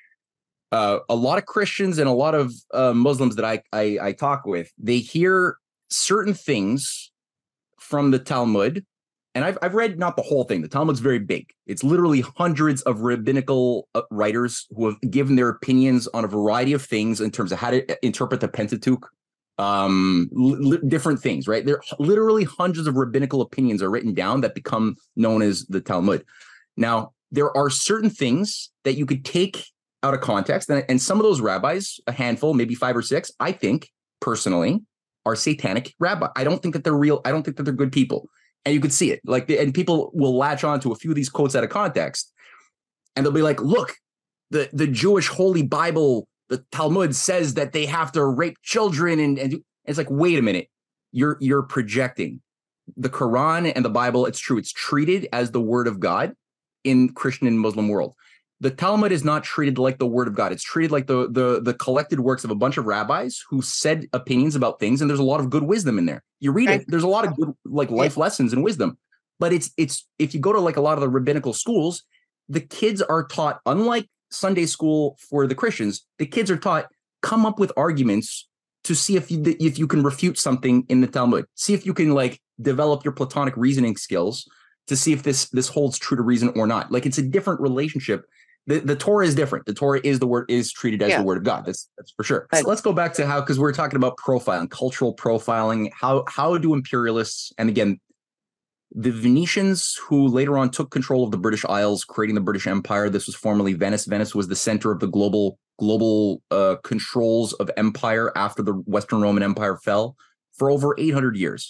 uh, a lot of Christians and a lot of uh, Muslims that I, I I talk with, they hear certain things from the Talmud, and I've I've read not the whole thing. The Talmud's very big. It's literally hundreds of rabbinical uh, writers who have given their opinions on a variety of things in terms of how to interpret the Pentateuch. Um, li- different things, right? There literally hundreds of rabbinical opinions are written down that become known as the Talmud. Now, there are certain things that you could take out of context, and, and some of those rabbis, a handful, maybe five or six, I think personally, are satanic rabbi. I don't think that they're real. I don't think that they're good people, and you could see it. Like, and people will latch on to a few of these quotes out of context, and they'll be like, "Look, the the Jewish Holy Bible, the Talmud says that they have to rape children," and and it's like, wait a minute, you're you're projecting. The Quran and the Bible, it's true, it's treated as the word of God in Christian and Muslim world. The Talmud is not treated like the word of God. It's treated like the, the, the collected works of a bunch of rabbis who said opinions about things, and there's a lot of good wisdom in there. You read it, there's a lot of good like life lessons and wisdom. But it's it's if you go to like a lot of the rabbinical schools, the kids are taught, unlike Sunday school for the Christians, the kids are taught, come up with arguments to see if you if you can refute something in the Talmud. See if you can like develop your Platonic reasoning skills to see if this this holds true to reason or not. Like it's a different relationship. The, the Torah is different. The Torah is the word is treated as yeah. the word of God. That's that's for sure. So let's go back to how, because we're talking about profiling, cultural profiling. How how do imperialists, and again, the Venetians, who later on took control of the British Isles, creating the British Empire. This was formerly Venice. Venice was the center of the global global uh, controls of empire after the Western Roman Empire fell for over eight hundred years.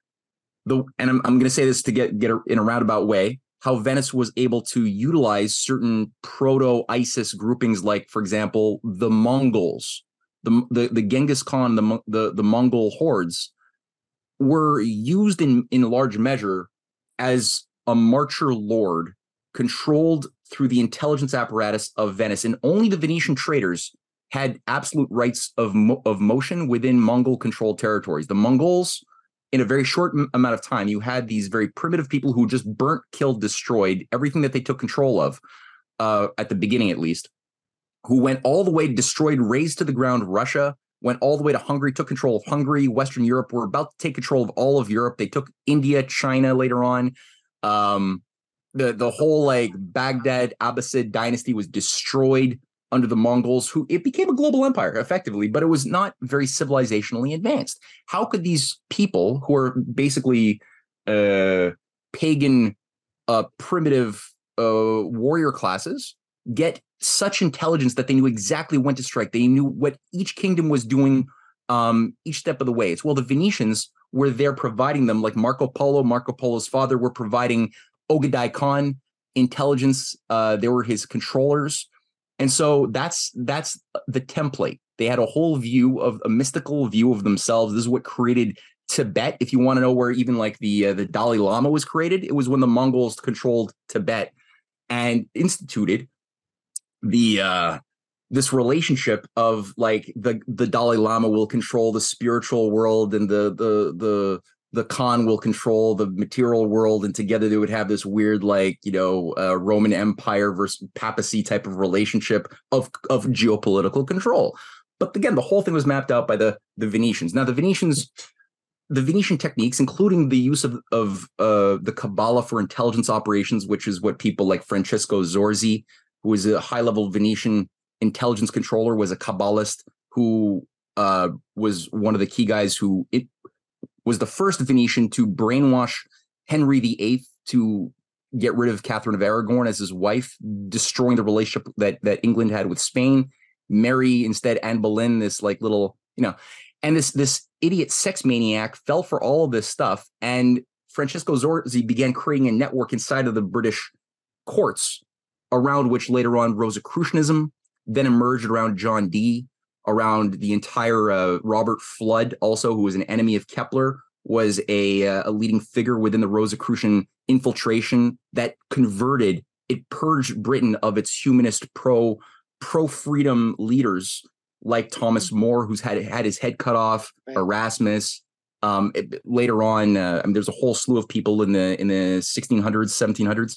The and I'm I'm going to say this to get get a, in a roundabout way. How Venice was able to utilize certain proto-ISIS groupings, like, for example, the Mongols, the the, the Genghis Khan, the, the the Mongol hordes, were used in, in large measure as a marcher lord controlled through the intelligence apparatus of Venice. And only the Venetian traders had absolute rights of, mo- of motion within Mongol-controlled territories. The Mongols, in a very short m- amount of time, you had these very primitive people who just burnt, killed, destroyed everything that they took control of, uh, at the beginning at least, who went all the way, destroyed, razed to the ground Russia, went all the way to Hungary, took control of Hungary. Western Europe were about to take control of all of Europe. They took India, China later on. Um, the the whole like Baghdad Abbasid dynasty was destroyed under the Mongols, who it became a global empire effectively, but it was not very civilizationally advanced. How could these people, who are basically uh, pagan, uh, primitive uh, warrior classes, get such intelligence that they knew exactly when to strike? They knew what each kingdom was doing um, each step of the way. It's, well, the Venetians were there providing them, like Marco Polo, Marco Polo's father, were providing Ogadai Khan intelligence. Uh, they were his controllers. And so that's that's the template. They had a whole view of a mystical view of themselves. This is what created Tibet. If you want to know where even like the uh, the Dalai Lama was created, it was when the Mongols controlled Tibet and instituted the uh, this relationship of like the the Dalai Lama will control the spiritual world and the the the the Khan will control the material world, and together they would have this weird like you know uh, Roman Empire versus papacy type of relationship of of geopolitical control. But again, the whole thing was mapped out by the the Venetians. Now the Venetians. The Venetian techniques, including the use of, of uh, the Kabbalah for intelligence operations, which is what people like Francesco Zorzi, who is a high-level Venetian intelligence controller, was a Kabbalist who uh, was one of the key guys who it was the first Venetian to brainwash Henry the Eighth to get rid of Catherine of Aragon as his wife, destroying the relationship that that England had with Spain. Marry instead Anne Boleyn, this like little, you know, and this this idiot sex maniac fell for all of this stuff. And Francesco Zorzi began creating a network inside of the British courts, around which later on Rosicrucianism then emerged around John Dee, around the entire uh, Robert Flood, also, who was an enemy of Kepler, was a, uh, a leading figure within the Rosicrucian infiltration that converted, it purged Britain of its humanist pro pro-freedom leaders like Thomas More, who's had had his head cut off, right. Erasmus. Um, it, later on, uh, I mean, there's a whole slew of people in the in the sixteen hundreds, seventeen hundreds.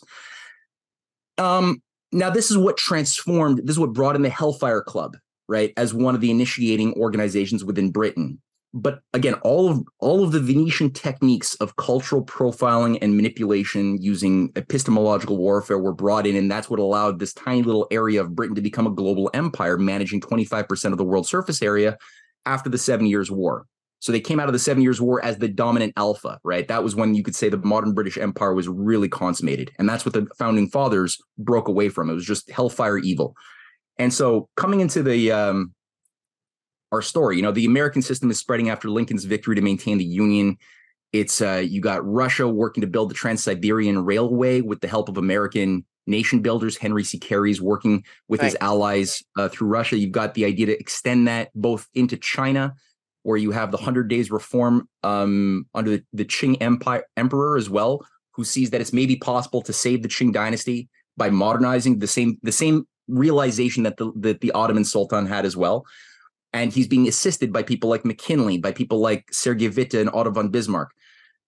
Um, now, this is what transformed. This is what brought in the Hellfire Club, right, as one of the initiating organizations within Britain. But again, all of all of the Venetian techniques of cultural profiling and manipulation using epistemological warfare were brought in, and that's what allowed this tiny little area of Britain to become a global empire, managing twenty-five percent of the world's surface area after the Seven Years' War. So they came out of the Seven Years' War as the dominant alpha, right? That was when you could say the modern British Empire was really consummated, and that's what the founding fathers broke away from. It was just hellfire evil. And so coming into the um, our story, you know, the American system is spreading after Lincoln's victory to maintain the Union. It's uh, you got Russia working to build the Trans-Siberian Railway with the help of American nation builders. Henry C. Carey's working with right. his allies uh, through Russia. You've got the idea to extend that both into China, where you have the Hundred Days Reform um, under the, the Qing Empire Emperor as well, who sees that it's maybe possible to save the Qing dynasty by modernizing the same the same realization that the that the Ottoman Sultan had as well. And he's being assisted by people like McKinley, by people like Sergei Witte and Otto von Bismarck.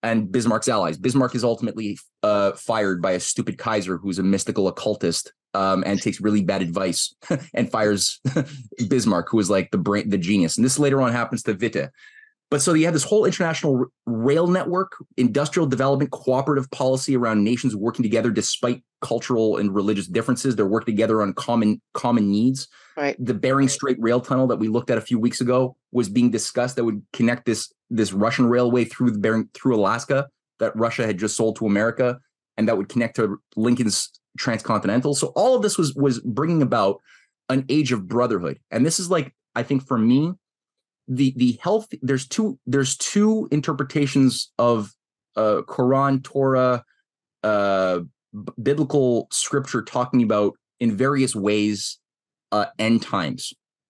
and Bismarck's allies. Bismarck is ultimately uh, fired by a stupid Kaiser who's a mystical occultist um, and takes really bad advice and fires Bismarck, who is like the brain, the genius. And this later on happens to Witte. But so you have this whole international r- rail network, industrial development, cooperative policy around nations working together despite cultural and religious differences. They're working together on common common needs. Right. The Bering Strait rail tunnel that we looked at a few weeks ago was being discussed that would connect this this Russian railway through the Bering through Alaska that Russia had just sold to America, and that would connect to Lincoln's transcontinental. So all of this was was bringing about an age of brotherhood, and this is like, I think for me, the the health. There's two there's two interpretations of uh, Quran, Torah, uh, b- biblical scripture talking about in various ways uh, end times.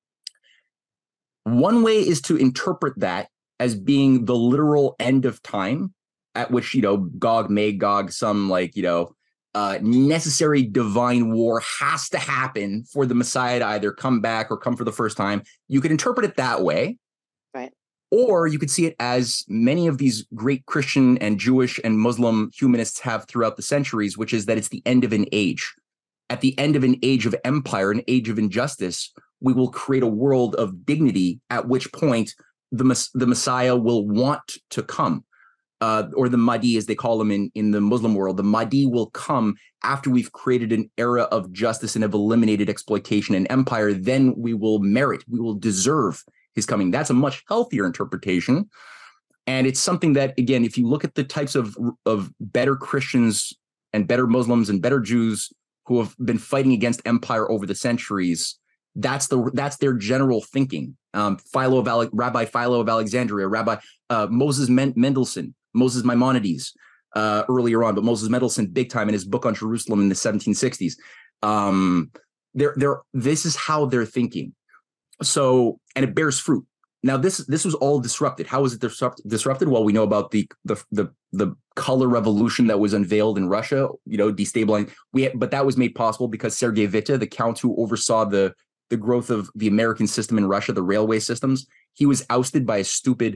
One way is to interpret that as being the literal end of time, at which, you know, Gog, Magog, some like, you know, uh, necessary divine war has to happen for the Messiah to either come back or come for the first time. You could interpret it that way. Right. Or you could see it as many of these great Christian and Jewish and Muslim humanists have throughout the centuries, which is that it's the end of an age. At the end of an age of empire, an age of injustice, we will create a world of dignity, at which point the, the Messiah will want to come. Uh, or the Mahdi, as they call them in, in the Muslim world. The Mahdi will come after we've created an era of justice and have eliminated exploitation and empire. Then we will merit, we will deserve his coming. That's a much healthier interpretation. And it's something that, again, if you look at the types of, of better Christians and better Muslims and better Jews who have been fighting against empire over the centuries, that's the that's their general thinking. Um, Philo of Ale- Rabbi Philo of Alexandria, Rabbi uh, Moses Men- Mendelssohn, Moses Maimonides uh, earlier on, but Moses Mendelssohn big time in his book on Jerusalem in the seventeen sixties. Um, they're, they're, this is how they're thinking. So, and it bears fruit. Now, this this was all disrupted. How was it disrupt, disrupted? Well, we know about the, the the the color revolution that was unveiled in Russia, you know, destabilizing. We had, but that was made possible because Sergei Witte, the count who oversaw the the growth of the American system in Russia, the railway systems, he was ousted by a stupid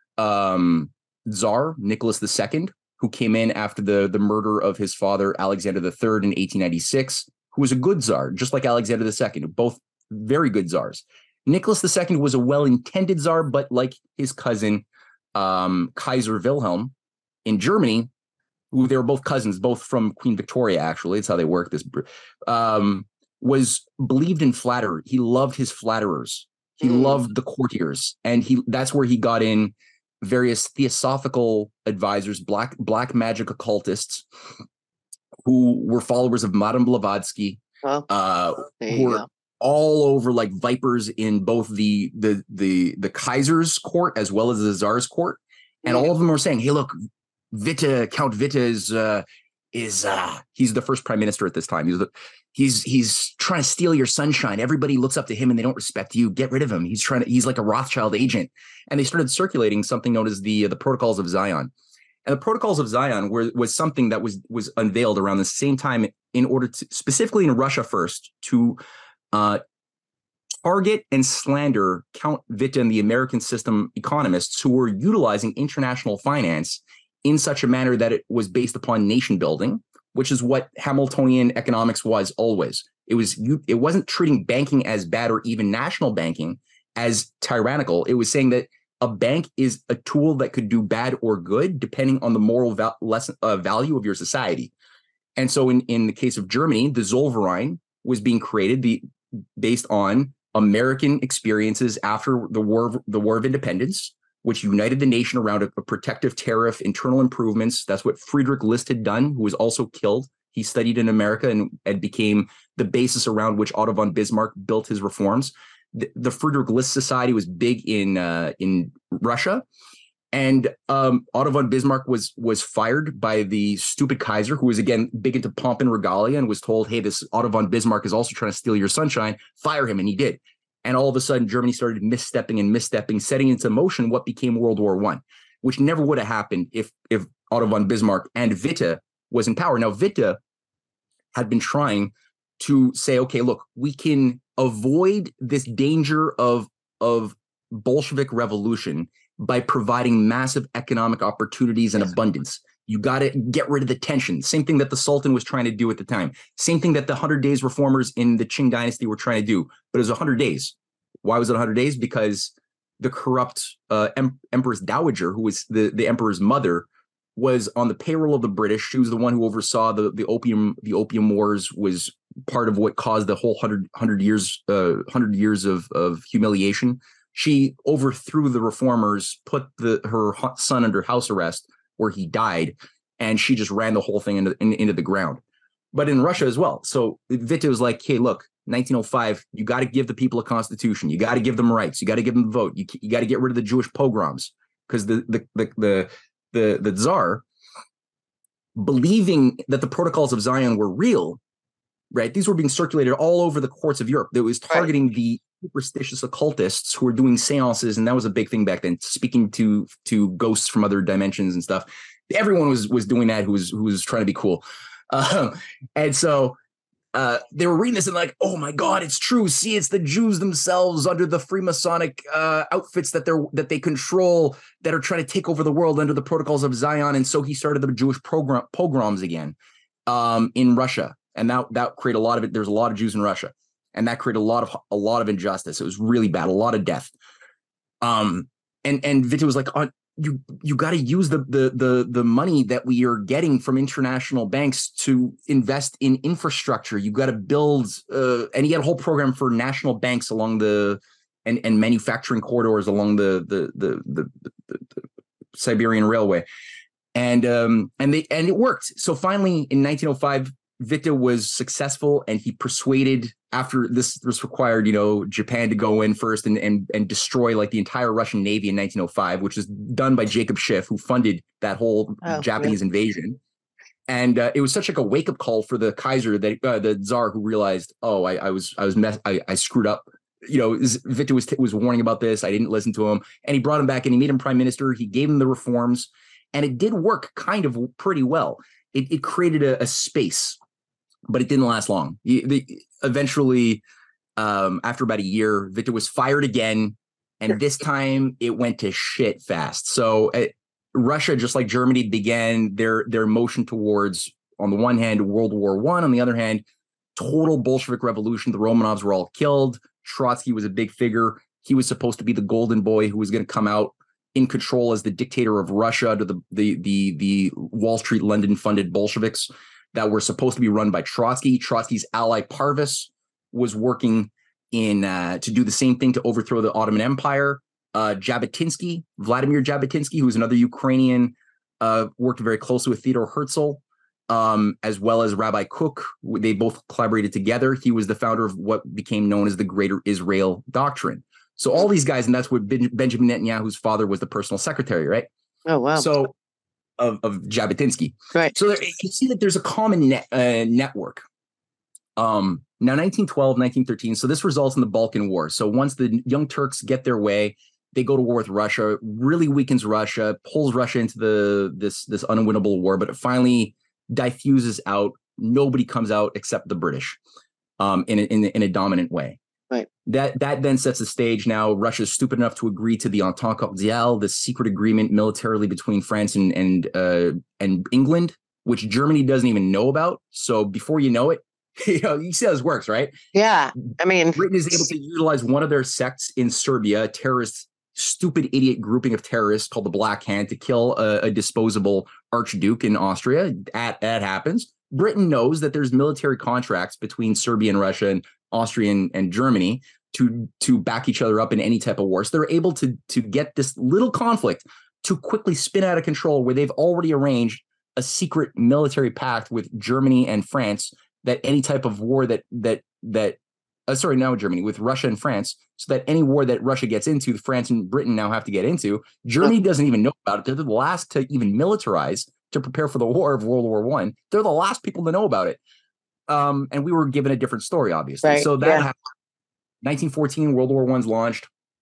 um, Tsar, Nicholas the Second, who came in after the, the murder of his father, Alexander the Third, in eighteen ninety-six, who was a good Tsar, just like Alexander the Second, both very good Tsars. Nicholas the Second was a well-intended Tsar, but like his cousin, um, Kaiser Wilhelm in Germany, who they were both cousins, both from Queen Victoria, actually, it's how they work this, um, was believed in flattery. He loved his flatterers. He mm. loved the courtiers. And he that's where he got in various theosophical advisors, black black magic occultists, who were followers of Madame Blavatsky, oh, uh, who were go. all over like vipers in both the the the the Kaiser's court as well as the Tsar's court. And yeah. all of them were saying, hey, look, Witte, Count Witte is uh, is uh, he's the first prime minister at this time. He's the, he's he's trying to steal your sunshine. Everybody looks up to him and they don't respect you. Get rid of him. He's trying to he's like a Rothschild agent. And they started circulating something known as the the Protocols of Zion. And the Protocols of Zion were was something that was was unveiled around the same time in order to specifically in Russia first to uh, target and slander Count Witte and the American system economists who were utilizing international finance in such a manner that it was based upon nation building, which is what Hamiltonian economics was always. It was you, it wasn't treating banking as bad or even national banking as tyrannical. It was saying that a bank is a tool that could do bad or good depending on the moral val- lesson, uh, value of your society. And so in, in the case of Germany, the Zollverein was being created the, based on American experiences after the war of, the War of Independence, which united the nation around a, a protective tariff, internal improvements. That's what Friedrich List had done, who was also killed. He studied in America and, and became the basis around which Otto von Bismarck built his reforms. The, the Friedrich List Society was big in uh, in Russia. And um, Otto von Bismarck was was fired by the stupid Kaiser, who was, again, big into pomp and regalia, and was told, hey, this Otto von Bismarck is also trying to steal your sunshine. Fire him. And he did. And all of a sudden, Germany started misstepping and misstepping, setting into motion what became World War One, which never would have happened if, if Otto von Bismarck and Witte was in power. Now, Witte had been trying to say, okay, look, we can avoid this danger of, of Bolshevik revolution by providing massive economic opportunities and Yes. abundance. You got to get rid of the tension. Same thing that the Sultan was trying to do at the time. Same thing that the Hundred Days reformers in the Qing dynasty were trying to do. But it was one hundred days. Why was it one hundred days? Because the corrupt uh, em- Empress Dowager, who was the, the emperor's mother, was on the payroll of the British. She was the one who oversaw the, the opium the opium wars, was part of what caused the whole hundred hundred years uh, hundred years of of humiliation. She overthrew the reformers, put the her son under house arrest, where he died, and she just ran the whole thing into, in, into the ground. But in Russia as well. So Witte was like, hey, look, nineteen oh five, you got to give the people a constitution. You got to give them rights. You got to give them the vote. You, you got to get rid of the Jewish pogroms, because the the the the the, the Tsar, believing that the protocols of Zion were real, right? These were being circulated all over the courts of Europe. That was targeting right. the superstitious occultists who were doing seances, and that was a big thing back then, speaking to to ghosts from other dimensions and stuff. Everyone was was doing that who was who was trying to be cool. Um, and so uh, they were reading this and like, oh my God, it's true. See, it's the Jews themselves under the Freemasonic uh, outfits that they're that they control that are trying to take over the world under the protocols of Zion. And so he started the Jewish program pogroms again um, in Russia, and that that created a lot of it. There's a lot of Jews in Russia, and that created a lot of a lot of injustice. It was really bad, a lot of death. Um, and and Witte was like, oh, you you got to use the the the the money that we are getting from international banks to invest in infrastructure. You got to build, uh, and he had a whole program for national banks along the and and manufacturing corridors along the the the the, the, the, the Siberian Railway, and um and they and it worked. So finally, in nineteen oh five, Witte was successful, and he persuaded, after this this required, you know, Japan to go in first and and and destroy like the entire Russian Navy in nineteen oh five, which was done by Jacob Schiff, who funded that whole oh, Japanese yeah. invasion. And uh, it was such like a wake up call for the Kaiser, that uh, the Tsar, who realized, oh, I, I was I was mess I, I screwed up. You know, Witte was was warning about this. I didn't listen to him, and he brought him back and he made him prime minister. He gave him the reforms, and it did work kind of pretty well. It it created a, a space. But it didn't last long. He, the, eventually, um, after about a year, Witte was fired again, and this time it went to shit fast. So uh, Russia, just like Germany, began their their motion towards, on the one hand, World War One, on the other hand, total Bolshevik revolution. The Romanovs were all killed. Trotsky was a big figure. He was supposed to be the golden boy who was going to come out in control as the dictator of Russia to the the the the Wall Street, London funded Bolsheviks that were supposed to be run by Trotsky. Trotsky's ally Parvus was working in uh, to do the same thing to overthrow the Ottoman Empire. Uh, Jabotinsky, Vladimir Jabotinsky, who was another Ukrainian, uh, worked very closely with Theodor Herzl, um, as well as Rabbi Kook. They both collaborated together. He was the founder of what became known as the Greater Israel Doctrine. So all these guys, and that's what ben- Benjamin Netanyahu's father was, the personal secretary, right? Oh, wow. So Of, of Jabotinsky. Right. So there, you see that there's a common net, uh, network. Um, now, nineteen twelve, nineteen thirteen, so this results in the Balkan War. So once the Young Turks get their way, they go to war with Russia, really weakens Russia, pulls Russia into the this this unwinnable war, but it finally diffuses out. Nobody comes out except the British um, in, a, in, a, in a dominant way. Right. That that then sets the stage. Now Russia's stupid enough to agree to the Entente Cordiale, the secret agreement militarily between France and and uh, and England, which Germany doesn't even know about. So before you know it, you know, you see how this works, right? Yeah, I mean, Britain is able to utilize one of their sects in Serbia, a terrorist, stupid idiot grouping of terrorists called the Black Hand, to kill a, a disposable archduke in Austria. That that happens. Britain knows that there's military contracts between Serbia and Russia and Austria and, and Germany to to back each other up in any type of war. So they're able to to get this little conflict to quickly spin out of control, where they've already arranged a secret military pact with Germany and France, that any type of war that that that uh, sorry, now Germany, with Russia and France, so that any war that Russia gets into, France and Britain now have to get into. Germany doesn't even know about it. They're the last to even militarize to prepare for the war of World War One. They're the last people to know about it. Um, and we were given a different story, obviously. Right, so that yeah. happened. nineteen fourteen, World War One's launched.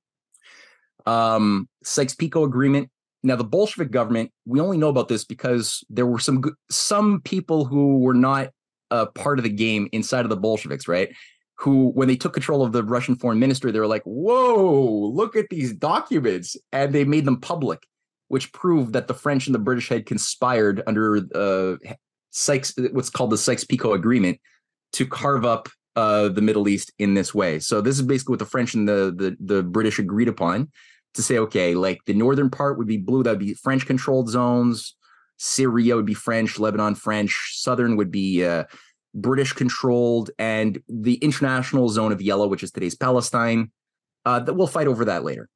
Um, Sykes-Picot Agreement. Now, the Bolshevik government, we only know about this because there were some some people who were not uh, part of the game inside of the Bolsheviks, right? who, when they took control of the Russian foreign ministry, they were like, whoa, look at these documents. And they made them public, which proved that the French and the British had conspired under uh, Sykes, what's called the Sykes-Picot Agreement, to carve up uh, the Middle East in this way. So this is basically what the French and the, the, the British agreed upon, to say, okay, like the northern part would be blue, that would be French-controlled zones. Syria would be French, Lebanon French, southern would be uh, British controlled, and the international zone of yellow, which is today's Palestine, uh, that we'll fight over that later.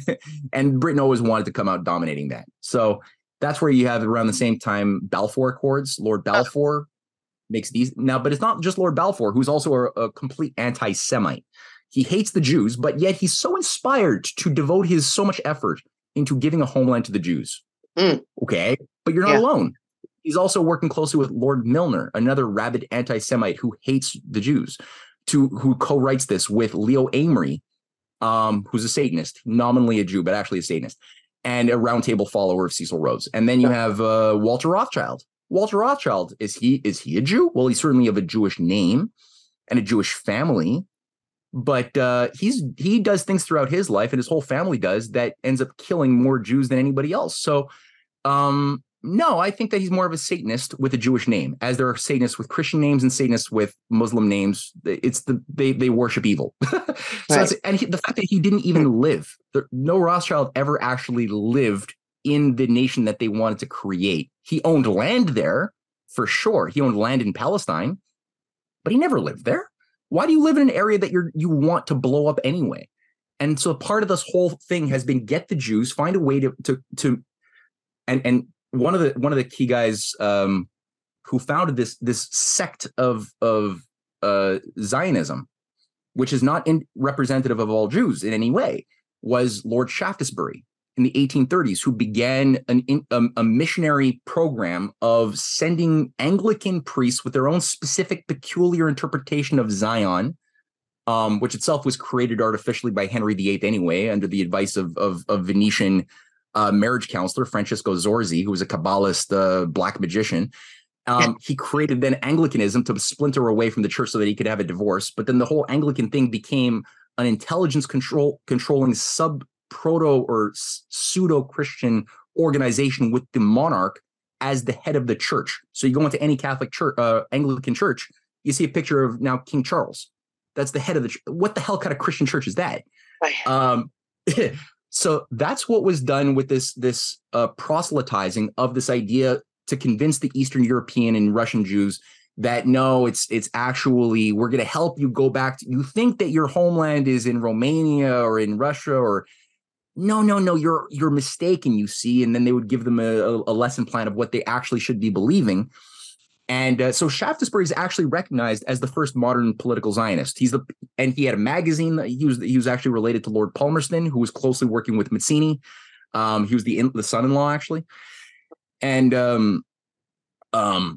And Britain always wanted to come out dominating that. So that's where you have around the same time Balfour Accords. Lord Balfour makes these now, but it's not just Lord Balfour, who's also a, a complete anti-Semite. He hates the Jews, but yet he's so inspired to devote his so much effort into giving a homeland to the Jews. Mm. Okay, but you're not Yeah. alone. He's also working closely with Lord Milner, another rabid anti-Semite who hates the Jews, to who co-writes this with Leo Amory, um, who's a Satanist, nominally a Jew, but actually a Satanist, and a roundtable follower of Cecil Rhodes. And then you have uh, Walter Rothschild. Walter Rothschild, is he is he a Jew? Well, he's certainly of a Jewish name and a Jewish family, but uh, he's he does things throughout his life, and his whole family does, that ends up killing more Jews than anybody else. So, um, no, I think that he's more of a Satanist with a Jewish name, as there are Satanists with Christian names and Satanists with Muslim names. It's the they they worship evil. so Right. that's, and he, the fact that he didn't even live, there, no Rothschild ever actually lived in the nation that they wanted to create. He owned land there for sure. He owned land in Palestine, but he never lived there. Why do you live in an area that you're you want to blow up anyway? And so part of this whole thing has been get the Jews, find a way to to to and and one of the one of the key guys um, who founded this this sect of of uh, Zionism, which is not in, representative of all Jews in any way, was Lord Shaftesbury in the eighteen thirties, who began an, a, a missionary program of sending Anglican priests with their own specific peculiar interpretation of Zion, um, which itself was created artificially by Henry the Eighth anyway, under the advice of, of, of Venetian uh, marriage counselor Francesco Zorzi, who was a Kabbalist uh, black magician. Um, he created then Anglicanism to splinter away from the church so that he could have a divorce. But then the whole Anglican thing became an intelligence control controlling sub proto or pseudo Christian organization with the monarch as the head of the church. So you go into any Catholic church, uh, Anglican church, you see a picture of now King Charles. That's the head of the church. What the hell kind of Christian church is that? Um, so that's what was done with this this uh, proselytizing of this idea to convince the Eastern European and Russian Jews that no, it's it's actually, we're going to help you go back to, you think that your homeland is in Romania or in Russia, or no, no, no, you're you're mistaken, you see. And then they would give them a, a lesson plan of what they actually should be believing. And uh, so Shaftesbury is actually recognized as the first modern political Zionist. He's the and he had a magazine that he was he was actually related to Lord Palmerston, who was closely working with Mazzini. Um, he was the the son-in-law actually, and um, um,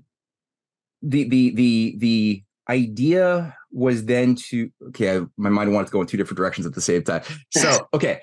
the the the the idea was then to okay, I, my mind wanted to go in two different directions at the same time. So okay.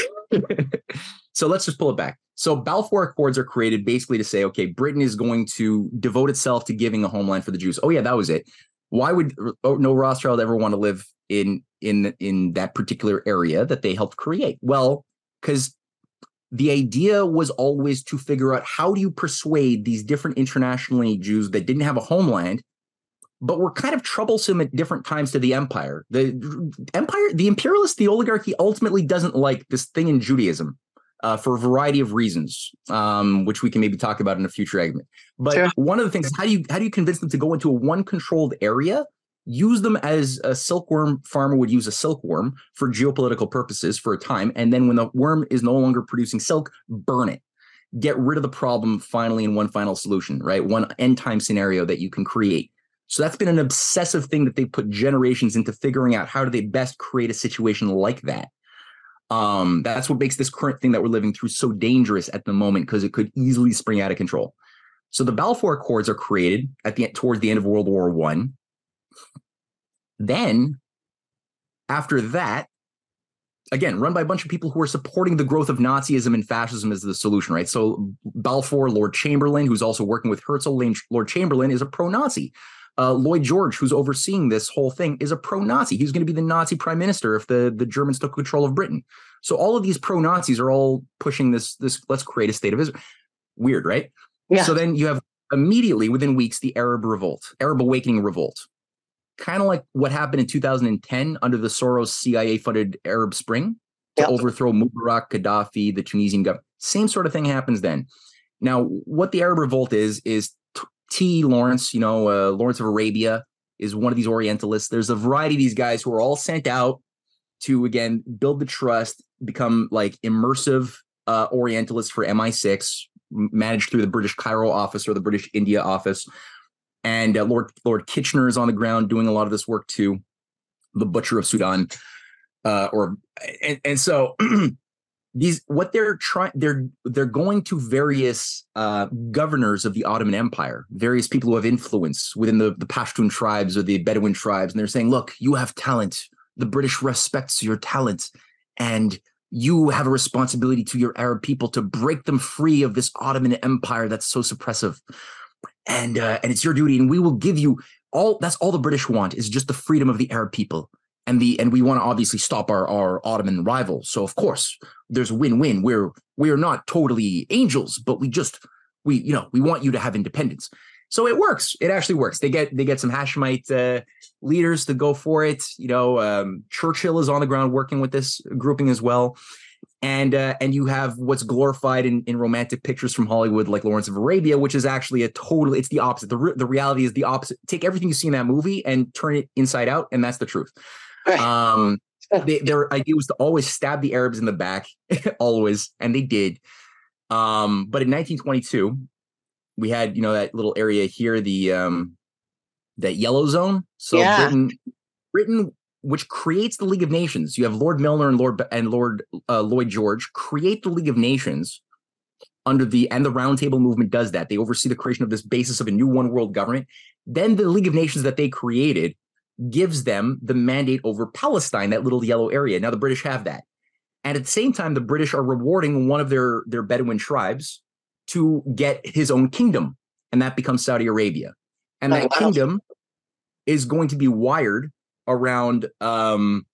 So let's just pull it back. So Balfour Accords are created basically to say, okay, Britain is going to devote itself to giving a homeland for the Jews. Oh yeah, that was it. Why would oh, no Rothschild ever want to live in in in that particular area that they helped create? Well, because the idea was always to figure out how do you persuade these different internationally Jews that didn't have a homeland, but were kind of troublesome at different times to the empire. The empire, the imperialist, the oligarchy ultimately doesn't like this thing in Judaism uh, for a variety of reasons, um, which we can maybe talk about in a future segment. But Sure. one of the things is how do you how do you convince them to go into a one controlled area, use them as a silkworm farmer would use a silkworm for geopolitical purposes for a time, and then when the worm is no longer producing silk, burn it. Get rid of the problem finally in one final solution, right? One end time scenario that you can create. So that's been an obsessive thing that they put generations into figuring out how do they best create a situation like that. Um, that's what makes this current thing that we're living through so dangerous at the moment, because it could easily spring out of control. So the Balfour Accords are created at the towards the end of World War One. Then, after that, again, run by a bunch of people who are supporting the growth of Nazism and fascism as the solution, right? So Balfour, Lord Chamberlain, who's also working with Herzl, Lord Chamberlain is a pro-Nazi. Uh, Lloyd George, who's overseeing this whole thing, is a pro-Nazi. He's going to be the Nazi prime minister if the, the Germans took control of Britain. So all of these pro-Nazis are all pushing this, this, let's create a state of Israel. Weird, right? Yeah. So then you have immediately within weeks, the Arab revolt, Arab awakening revolt, kind of like what happened in two thousand ten under the Soros C I A funded Arab Spring to yep. overthrow Mubarak, Gaddafi, the Tunisian government. Same sort of thing happens then. Now, what the Arab revolt is, is T. Lawrence, you know, uh, Lawrence of Arabia is one of these Orientalists. There's a variety of these guys who are all sent out to, again, build the trust, become like immersive uh, Orientalists for M I six, managed through the British Cairo office or the British India office. And uh, Lord Lord Kitchener is on the ground doing a lot of this work too, the Butcher of Sudan. Uh, or and, and so these what they're trying they're they're going to various uh, governors of the Ottoman Empire, various people who have influence within the, the Pashtun tribes or the Bedouin tribes, and they're saying, look, you have talent. The British respects your talent, and you have a responsibility to your Arab people to break them free of this Ottoman Empire that's so suppressive. And uh, and it's your duty, and we will give you all. That's all the British want, is just the freedom of the Arab people, and the and we want to obviously stop our, our Ottoman rivals. So of course, there's a win-win. We're we're not totally angels, but we just we you know we want you to have independence. So it works. It actually works. They get they get some Hashemite uh, leaders to go for it. You know, um, Churchill is on the ground working with this grouping as well. And uh, and you have what's glorified in, in romantic pictures from Hollywood, like Lawrence of Arabia, which is actually a totally, it's the opposite. The, re- the reality is the opposite. Take everything you see in that movie and turn it inside out, and that's the truth. Right. Um, they, their idea was to always stab the Arabs in the back, always, and they did. Um, but in nineteen twenty-two, we had, you know, that little area here, the um, that yellow zone. So yeah. Britain, Britain. which creates the League of Nations. You have Lord Milner and Lord and Lord uh, Lloyd George create the League of Nations under the, and the Round Table movement does that. They oversee the creation of this basis of a new one world government. Then the League of Nations that they created gives them the mandate over Palestine, that little yellow area. Now the British have that. And at the same time, the British are rewarding one of their, their Bedouin tribes to get his own kingdom. And that becomes Saudi Arabia. And that oh, wow. kingdom is going to be wired around um,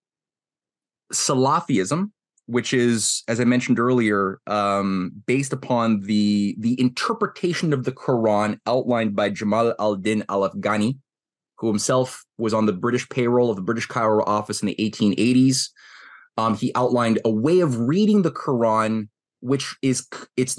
Salafism, which is, as I mentioned earlier, um, based upon the, the interpretation of the Quran outlined by Jamal al-Din al-Afghani, who himself was on the British payroll of the British Cairo office in the eighteen eighties. Um, he outlined a way of reading the Quran, which is it's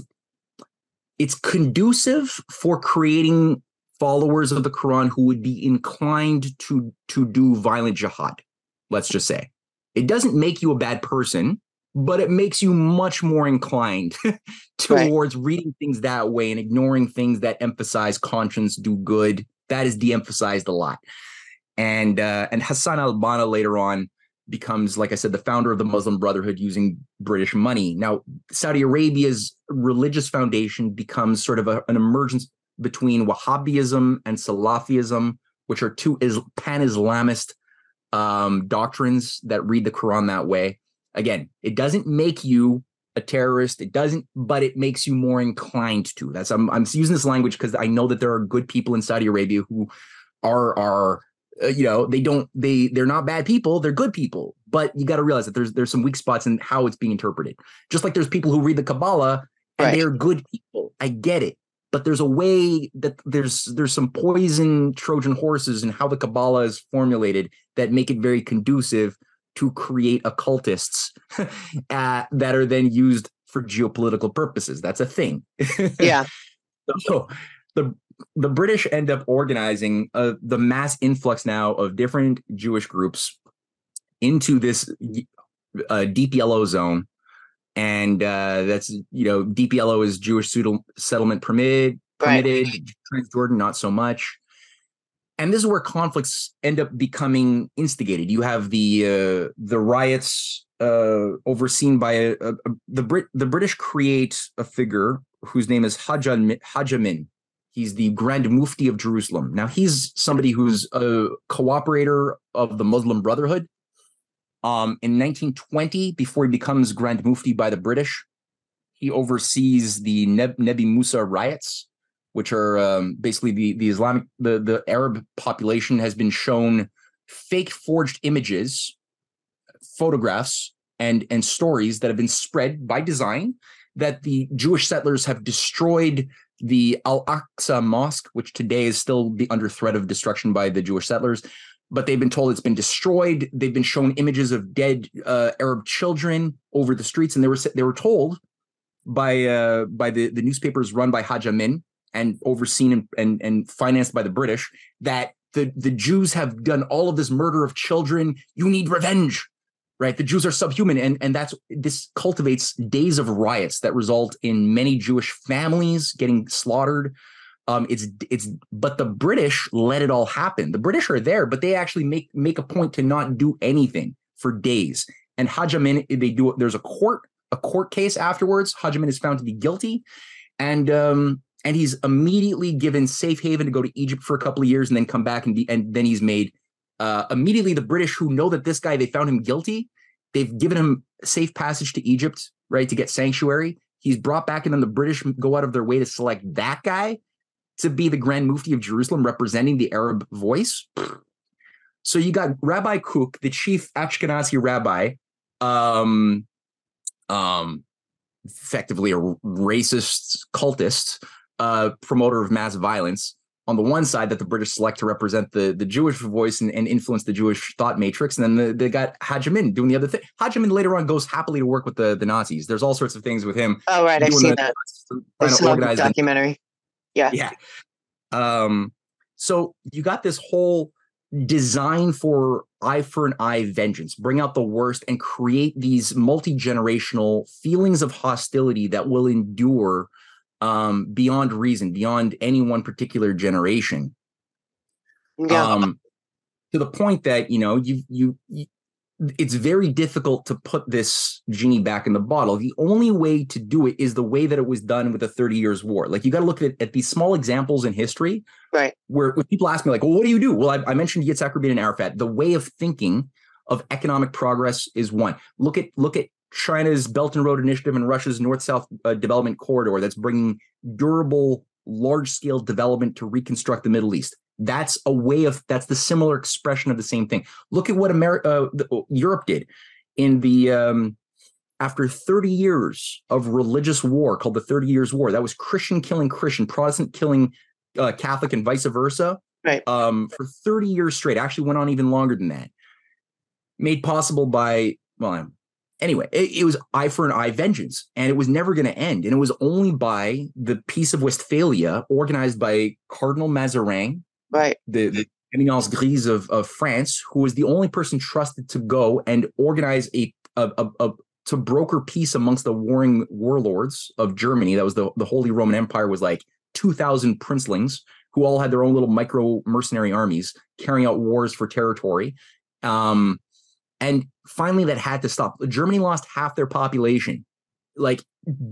it's conducive for creating followers of the Quran who would be inclined to, to do violent jihad, let's just say. It doesn't make you a bad person, but it makes you much more inclined towards right. reading things that way and ignoring things that emphasize conscience, do good. That is de-emphasized a lot. And, uh, and Hassan al-Banna later on becomes, like I said, the founder of the Muslim Brotherhood using British money. Now, Saudi Arabia's religious foundation becomes sort of a, an emergence between Wahhabism and Salafism, which are two is pan-Islamist um, doctrines that read the Quran that way. Again, it doesn't make you a terrorist. It doesn't, but it makes you more inclined to. That's I'm I'm using this language because I know that there are good people in Saudi Arabia who are are uh, you know they don't they they're not bad people. They're good people, but you got to realize that there's there's some weak spots in how it's being interpreted. Just like there's people who read the Kabbalah and right. they are good people. I get it. But there's a way that there's there's some poison Trojan horses in how the Kabbalah is formulated that make it very conducive to create occultists uh, that are then used for geopolitical purposes. That's a thing. Yeah. So the the British end up organizing uh, the mass influx now of different Jewish groups into this uh, deep yellow zone. And uh, that's, you know, deep yellow is Jewish settlement permitted, permitted, right. Transjordan, not so much. And this is where conflicts end up becoming instigated. You have the uh, the riots uh, overseen by a, a, a, the Brit. The British create a figure whose name is Hajj Amin. He's the Grand Mufti of Jerusalem. Now, he's somebody who's a cooperator of the Muslim Brotherhood. Um, in nineteen twenty, before he becomes Grand Mufti by the British, he oversees the Neb- Nebi Musa riots, which are um, basically the the Islamic the the Arab population has been shown fake forged images, photographs, and and stories that have been spread by design that the Jewish settlers have destroyed the Al-Aqsa Mosque, which today is still under threat of destruction by the Jewish settlers. But they've been told it's been destroyed. They've been shown images of dead uh, Arab children over the streets, and they were they were told by uh, by the, the newspapers run by Haj Amin and overseen and, and, and financed by the British that the, the Jews have done all of this murder of children. You need revenge, right? The Jews are subhuman, and and that's this cultivates days of riots that result in many Jewish families getting slaughtered. Um, it's it's but the British let it all happen. The British are there, but they actually make make a point to not do anything for days. And Haj Amin, they do. There's a court a court case afterwards. Haj Amin is found to be guilty, and um, and he's immediately given safe haven to go to Egypt for a couple of years and then come back and be, and then he's made uh, immediately the British, who know that this guy, they found him guilty. They've given him safe passage to Egypt, right, to get sanctuary. He's brought back, and then the British go out of their way to select that guy to be the Grand Mufti of Jerusalem, representing the Arab voice. So you got Rabbi Kook, the chief Ashkenazi rabbi, um, um, effectively a racist cultist, uh, promoter of mass violence, on the one side that the British select to represent the, the Jewish voice and, and influence the Jewish thought matrix. And then the, they got Haj Amin doing the other thing. Haj Amin later on goes happily to work with the, the Nazis. There's all sorts of things with him. Oh, right. I've seen the, that. Trying to organize the documentary. Yeah. Yeah. Um, so you got this whole design for eye for an eye vengeance, bring out the worst and create these multi-generational feelings of hostility that will endure um, beyond reason, beyond any one particular generation. Yeah. Um, to the point that, you know, you, you, you it's very difficult to put this genie back in the bottle. The only way to do it is the way that it was done with the thirty years war. Like, you got to look at, at these small examples in history, right? Where when people ask me, like, well, what do you do? Well, I, I mentioned Yitzhak Rabin and Arafat. The way of thinking of economic progress is one. Look at look at China's Belt and Road Initiative and Russia's North-South uh, Development Corridor that's bringing durable, large-scale development to reconstruct the Middle East. That's a way of, that's the similar expression of the same thing. Look at what America, uh, Europe did in the, um, after thirty years of religious war called the Thirty Years' War. That was Christian killing Christian, Protestant killing uh, Catholic, and vice versa. Right. Um, for thirty years straight, actually went on even longer than that. Made possible by, well, anyway, it, it was eye for an eye vengeance, and it was never going to end. And it was only by the Peace of Westphalia, organized by Cardinal Mazarin, right, the, the Eminence Grise of, of France, who was the only person trusted to go and organize a, a, a, a to broker peace amongst the warring warlords of Germany. That was the, the Holy Roman Empire, was like two thousand princelings who all had their own little micro mercenary armies carrying out wars for territory. Um, and finally that had to stop. Germany lost half their population. Like,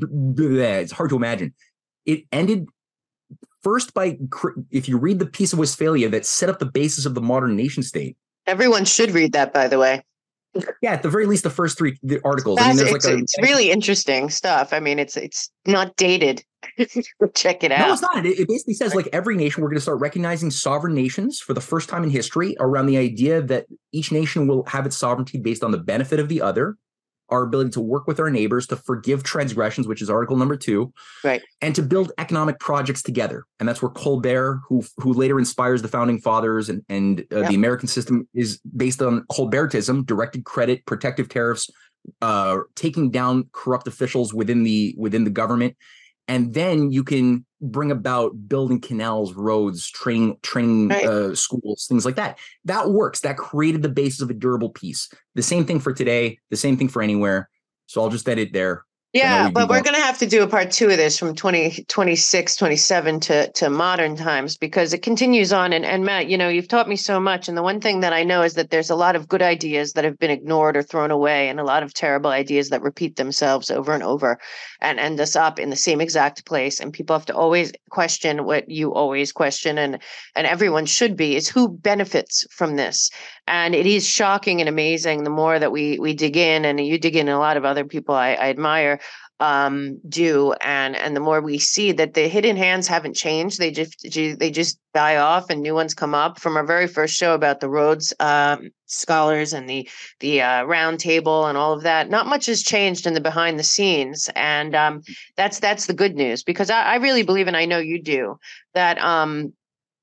it's hard to imagine. It ended first by, if you read the Peace of Westphalia that set up the basis of the modern nation state. Everyone should read that, by the way. Yeah, at the very least, the first three the articles. I mean, there's it's, like a, it's really interesting stuff. I mean, it's it's not dated. Check it out. No, it's not. It, it basically says, like, every nation, we're going to start recognizing sovereign nations for the first time in history, around the idea that each nation will have its sovereignty based on the benefit of the other, our ability to work with our neighbors, to forgive transgressions, which is article number two, right, and to build economic projects together. And that's where Colbert, who who later inspires the founding fathers, and, and uh, yep. the American system is based on Colbertism, directed credit, protective tariffs, uh, taking down corrupt officials within the within the government. And then you can bring about building canals, roads, training, training right. uh, schools, things like that. That works. That created the basis of a durable peace. The same thing for today, the same thing for anywhere. So I'll just edit there. Yeah, but we're going to have to do a part two of this from twenty twenty-six, twenty-seven to, to modern times, because it continues on. And, and Matt, you know, you've taught me so much. And the one thing that I know is that there's a lot of good ideas that have been ignored or thrown away, and a lot of terrible ideas that repeat themselves over and over and end us up in the same exact place. And people have to always question what you always question, and, and everyone should be, is who benefits from this. And it is shocking and amazing the more that we we dig in, and you dig in, and a lot of other people I, I admire, um, do, and and the more we see that the hidden hands haven't changed, they just they just die off, and new ones come up. From our very first show about the Rhodes um, scholars and the the uh, round table and all of that, not much has changed in the behind the scenes, and um, that's that's the good news, because I, I really believe, and I know you do, that um,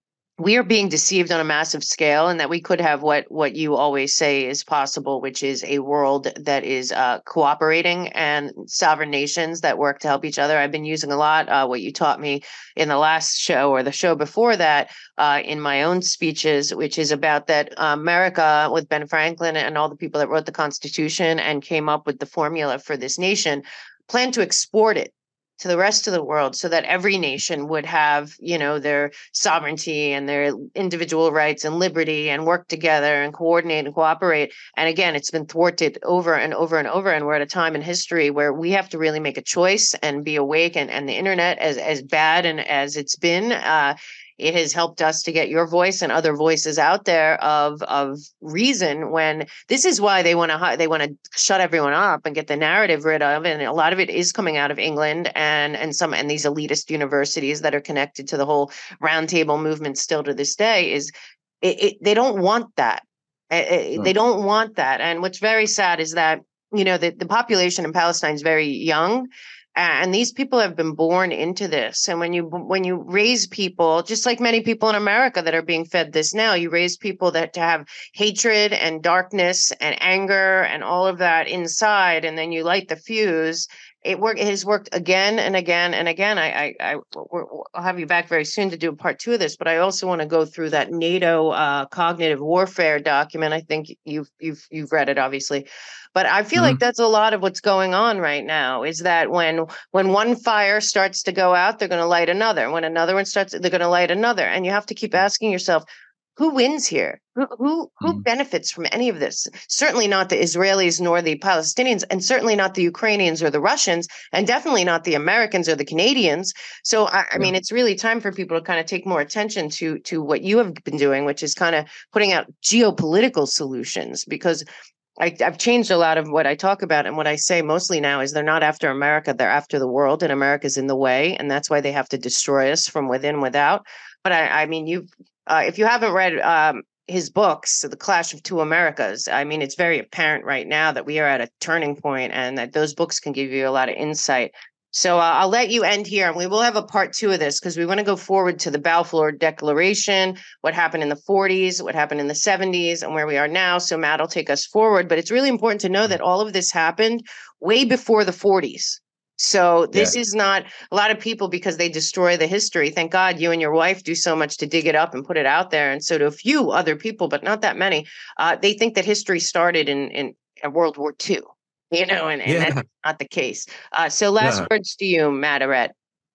we are being deceived on a massive scale, and that we could have what what you always say is possible, which is a world that is uh, cooperating, and sovereign nations that work to help each other. I've been using a lot uh, what you taught me in the last show or the show before that uh, in my own speeches, which is about that uh, America with Ben Franklin and all the people that wrote the Constitution and came up with the formula for this nation, plan to export it to the rest of the world, so that every nation would have, you know, their sovereignty and their individual rights and liberty, and work together and coordinate and cooperate. And again, it's been thwarted over and over and over. And we're at a time in history where we have to really make a choice and be awake. And, and the internet, as, as bad and as it's been, uh, it has helped us to get your voice and other voices out there of of reason, when this is why they want to they want to shut everyone up and get the narrative rid of. And a lot of it is coming out of England and and some and these elitist universities that are connected to the whole roundtable movement still to this day. Is it, it they don't want that. It, they don't want that. And what's very sad is that, you know, the, the population in Palestine is very young. And these people have been born into this. And when you when you raise people, just like many people in America that are being fed this now, you raise people that to have hatred and darkness and anger and all of that inside, and then you light the fuse. It work. It has worked again and again and again. I, I, I I'll have you back very soon to do a part two of this. But I also want to go through that NATO uh, cognitive warfare document. I think you've you've you've read it, obviously. But I feel mm-hmm. like that's a lot of what's going on right now, is that when when one fire starts to go out, they're going to light another. When another one starts, they're going to light another. And you have to keep asking yourself, who wins here? Who who, who mm-hmm. benefits from any of this? Certainly not the Israelis nor the Palestinians, and certainly not the Ukrainians or the Russians, and definitely not the Americans or the Canadians. So, I, I yeah. mean, it's really time for people to kind of take more attention to to what you have been doing, which is kind of putting out geopolitical solutions, because I, I've changed a lot of what I talk about, and what I say mostly now is they're not after America, they're after the world, and America's in the way, and that's why they have to destroy us from within and without. But I, I mean, you, uh, if you haven't read um, his books, The Clash of Two Americas, I mean, it's very apparent right now that we are at a turning point, and that those books can give you a lot of insight. So uh, I'll let you end here, and we will have a part two of this, because we want to go forward to the Balfour Declaration, what happened in the forties, what happened in the seventies, and where we are now. So Matt will take us forward. But it's really important to know that all of this happened way before the forties. So this yeah. is not a lot of people, because they destroy the history. Thank God you and your wife do so much to dig it up and put it out there. And so do a few other people, but not that many. Uh, they think that history started in, in World War Two. You know, and, and yeah. that's not the case. Uh, so last yeah. words to you, Matt Ehret.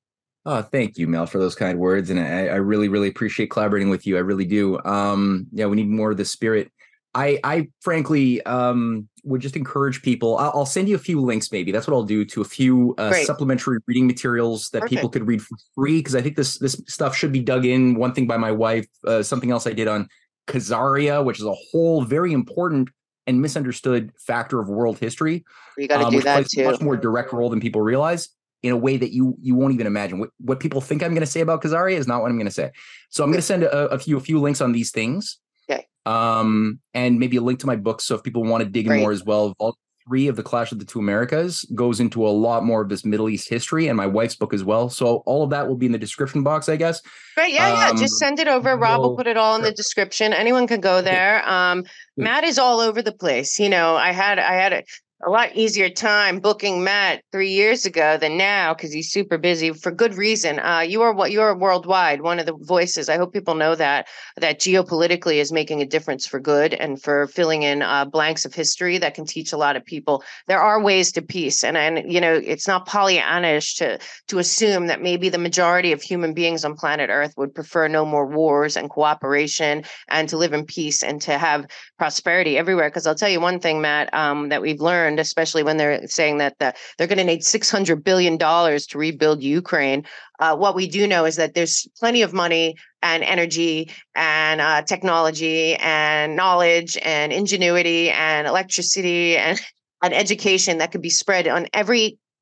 Oh, thank you, Mel, for those kind words. And I, I really, really appreciate collaborating with you. I really do. Um, yeah, we need more of the spirit. I, I frankly um, would just encourage people. I'll, I'll send you a few links, maybe. That's what I'll do, to a few uh, supplementary reading materials that Perfect. people could read for free, because I think this this stuff should be dug in. One thing by my wife, uh, something else I did on Khazaria, which is a whole very important and misunderstood factor of world history. You got to um, do which that plays too. A much more direct role than people realize, in a way that you you won't even imagine. What what people think I'm going to say about Khazaria is not what I'm going to say. So I'm going to send a, a few a few links on these things. Okay. Um, and maybe a link to my book. So if people want to dig in Great. more as well, Vault three of the Clash of the Two Americas goes into a lot more of this Middle East history, and my wife's book as well. So all of that will be in the description box, I guess. Right. Yeah. Um, yeah. Just send it over. Rob will put it all in sure. the description. Anyone can go there. Um, Matt is all over the place. You know, I had, I had a, a lot easier time booking Matt three years ago than now, because he's super busy for good reason. Uh, you are what you are worldwide, one of the voices. I hope people know that that geopolitically is making a difference for good, and for filling in uh, blanks of history that can teach a lot of people. There are ways to peace, and and you know, it's not Pollyannish to to assume that maybe the majority of human beings on planet Earth would prefer no more wars and cooperation, and to live in peace and to have prosperity everywhere. Because I'll tell you one thing, Matt, um, that we've learned, especially when they're saying that the, they're going to need six hundred billion dollars to rebuild Ukraine. Uh, what we do know is that there's plenty of money and energy and uh, technology and knowledge and ingenuity and electricity and, and education that could be spread on every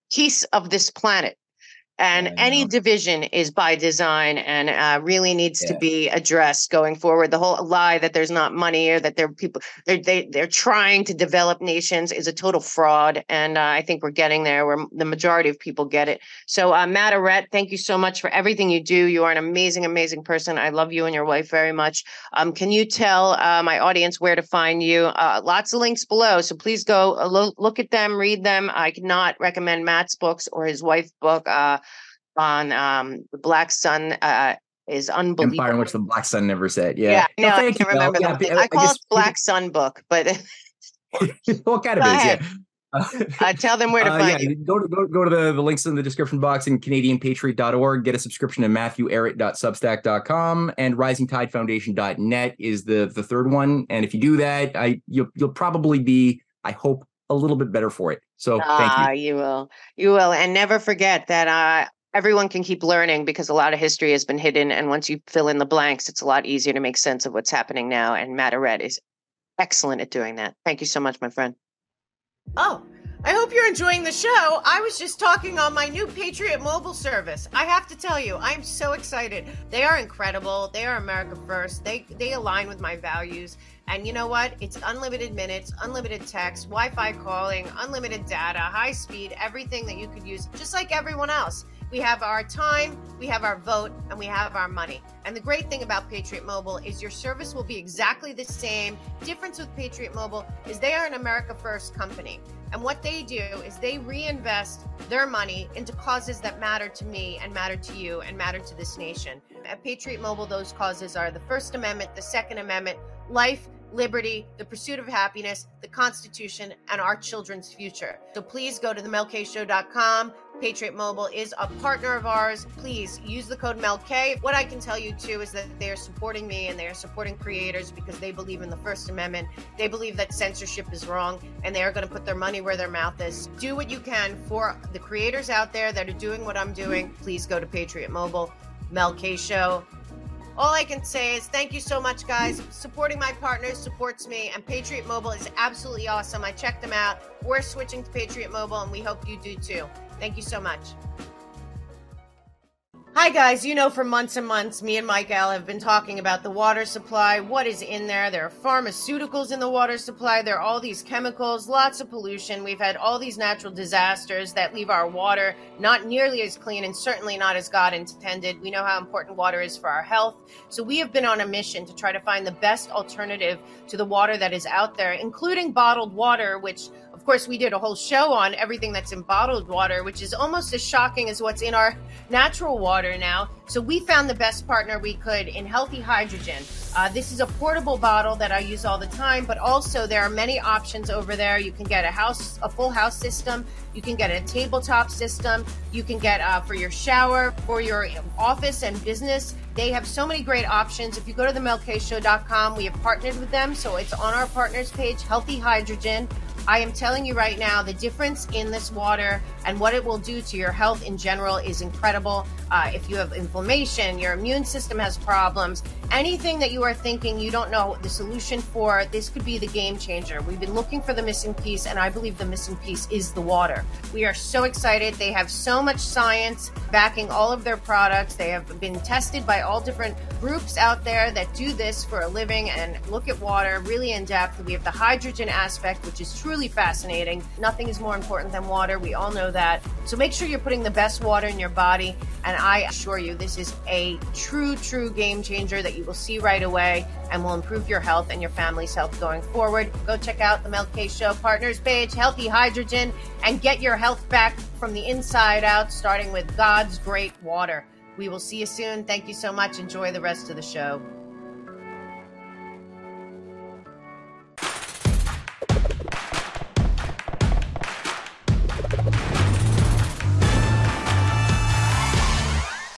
piece of this planet. And Yeah, I any know. division is by design and uh, really needs to Yeah. be addressed going forward. The whole lie that there's not money or that there are people they're they, they're trying to develop nations is a total fraud. And uh, I think we're getting there where the majority of people get it. So uh, Matt Aret, thank you so much for everything you do. You are an amazing, amazing person. I love you and your wife very much. Um, can you tell uh, my audience where to find you? Uh, lots of links below. So please go uh, lo- look at them, read them. I cannot recommend Matt's books or his wife's book. Uh, on um the Black Sun uh is unbelievable. Empire in which the Black Sun never set. Yeah. Yeah, no, No, I thank can't you. remember Yeah, the I- I I call guess it Black Sun book, but what kind of Go is, ahead. yeah. uh, tell them where to Uh, find yeah, you. go to go, go to the, the links in the description box and Canadian Patriot dot org. Get a subscription to Matthew Arrett dot substack dot com, and Rising Tide Foundation dot net is the the third one. And if you do that, I you'll you'll probably be, I hope, a little bit better for it. So thank Ah, you. you will. You will. And never forget that uh everyone can keep learning because a lot of history has been hidden. And once you fill in the blanks, it's a lot easier to make sense of what's happening now. And Matt Aret is excellent at doing that. Thank you so much, my friend. Oh, I hope you're enjoying the show. I was just talking on my new Patriot mobile service. I have to tell you, I'm so excited. They are incredible. They are America first. They they align with my values. And you know what? It's unlimited minutes, unlimited text, Wi-Fi calling, unlimited data, high speed, everything that you could use, just like everyone else. We have our time, we have our vote, and we have our money. And the great thing about Patriot Mobile is your service will be exactly the same. Difference with Patriot Mobile is they are an America First company. And what they do is they reinvest their money into causes that matter to me and matter to you and matter to this nation. At Patriot Mobile, those causes are the First Amendment, the Second Amendment, life, liberty, the pursuit of happiness, the Constitution, and our children's future. So please go to the mel k show dot com. Patriot Mobile is a partner of ours. Please use the code M E L K. What I can tell you too is that they are supporting me and they are supporting creators because they believe in the First Amendment. They believe that censorship is wrong and they are going to put their money where their mouth is. Do what you can for the creators out there that are doing what I'm doing. Please go to Patriot Mobile, Mel K Show. All I can say is thank you so much, guys. Supporting my partners supports me, and Patriot Mobile is absolutely awesome. I checked them out. We're switching to Patriot Mobile, and we hope you do too. Thank you so much. Hi guys, you know for months and months, me and Michael have been talking about the water supply, what is in there. There are pharmaceuticals in the water supply. There are all these chemicals, lots of pollution. We've had all these natural disasters that leave our water not nearly as clean and certainly not as God intended. We know how important water is for our health. So we have been on a mission to try to find the best alternative to the water that is out there, including bottled water, which of course, we did a whole show on everything that's in bottled water, which is almost as shocking as what's in our natural water now. So we found the best partner we could in Healthy Hydrogen. Uh, this is a portable bottle that I use all the time, but also there are many options over there. You can get a house, a full house system. You can get a tabletop system. You can get uh, for your shower, for your office and business. They have so many great options. If you go to the mel k show dot com, we have partnered with them. So it's on our partners page, Healthy Hydrogen. I am telling you right now, the difference in this water and what it will do to your health in general is incredible. Uh, if you have inflammation, your immune system has problems, anything that you are thinking you don't know the solution for, this could be the game changer. We've been looking for the missing piece, and I believe the missing piece is the water. We are so excited. They have so much science backing all of their products. They have been tested by all different groups out there that do this for a living and look at water really in depth. We have the hydrogen aspect, which is truly fascinating. Nothing is more important than water. We all know that. So make sure you're putting the best water in your body. And I assure you, this is a true, true game changer that you will see right away and will improve your health and your family's health going forward. Go check out the Mel K Show partners page, Healthy Hydrogen, and get your health back from the inside out, starting with God's great water. We will see you soon. Thank you so much. Enjoy the rest of the show.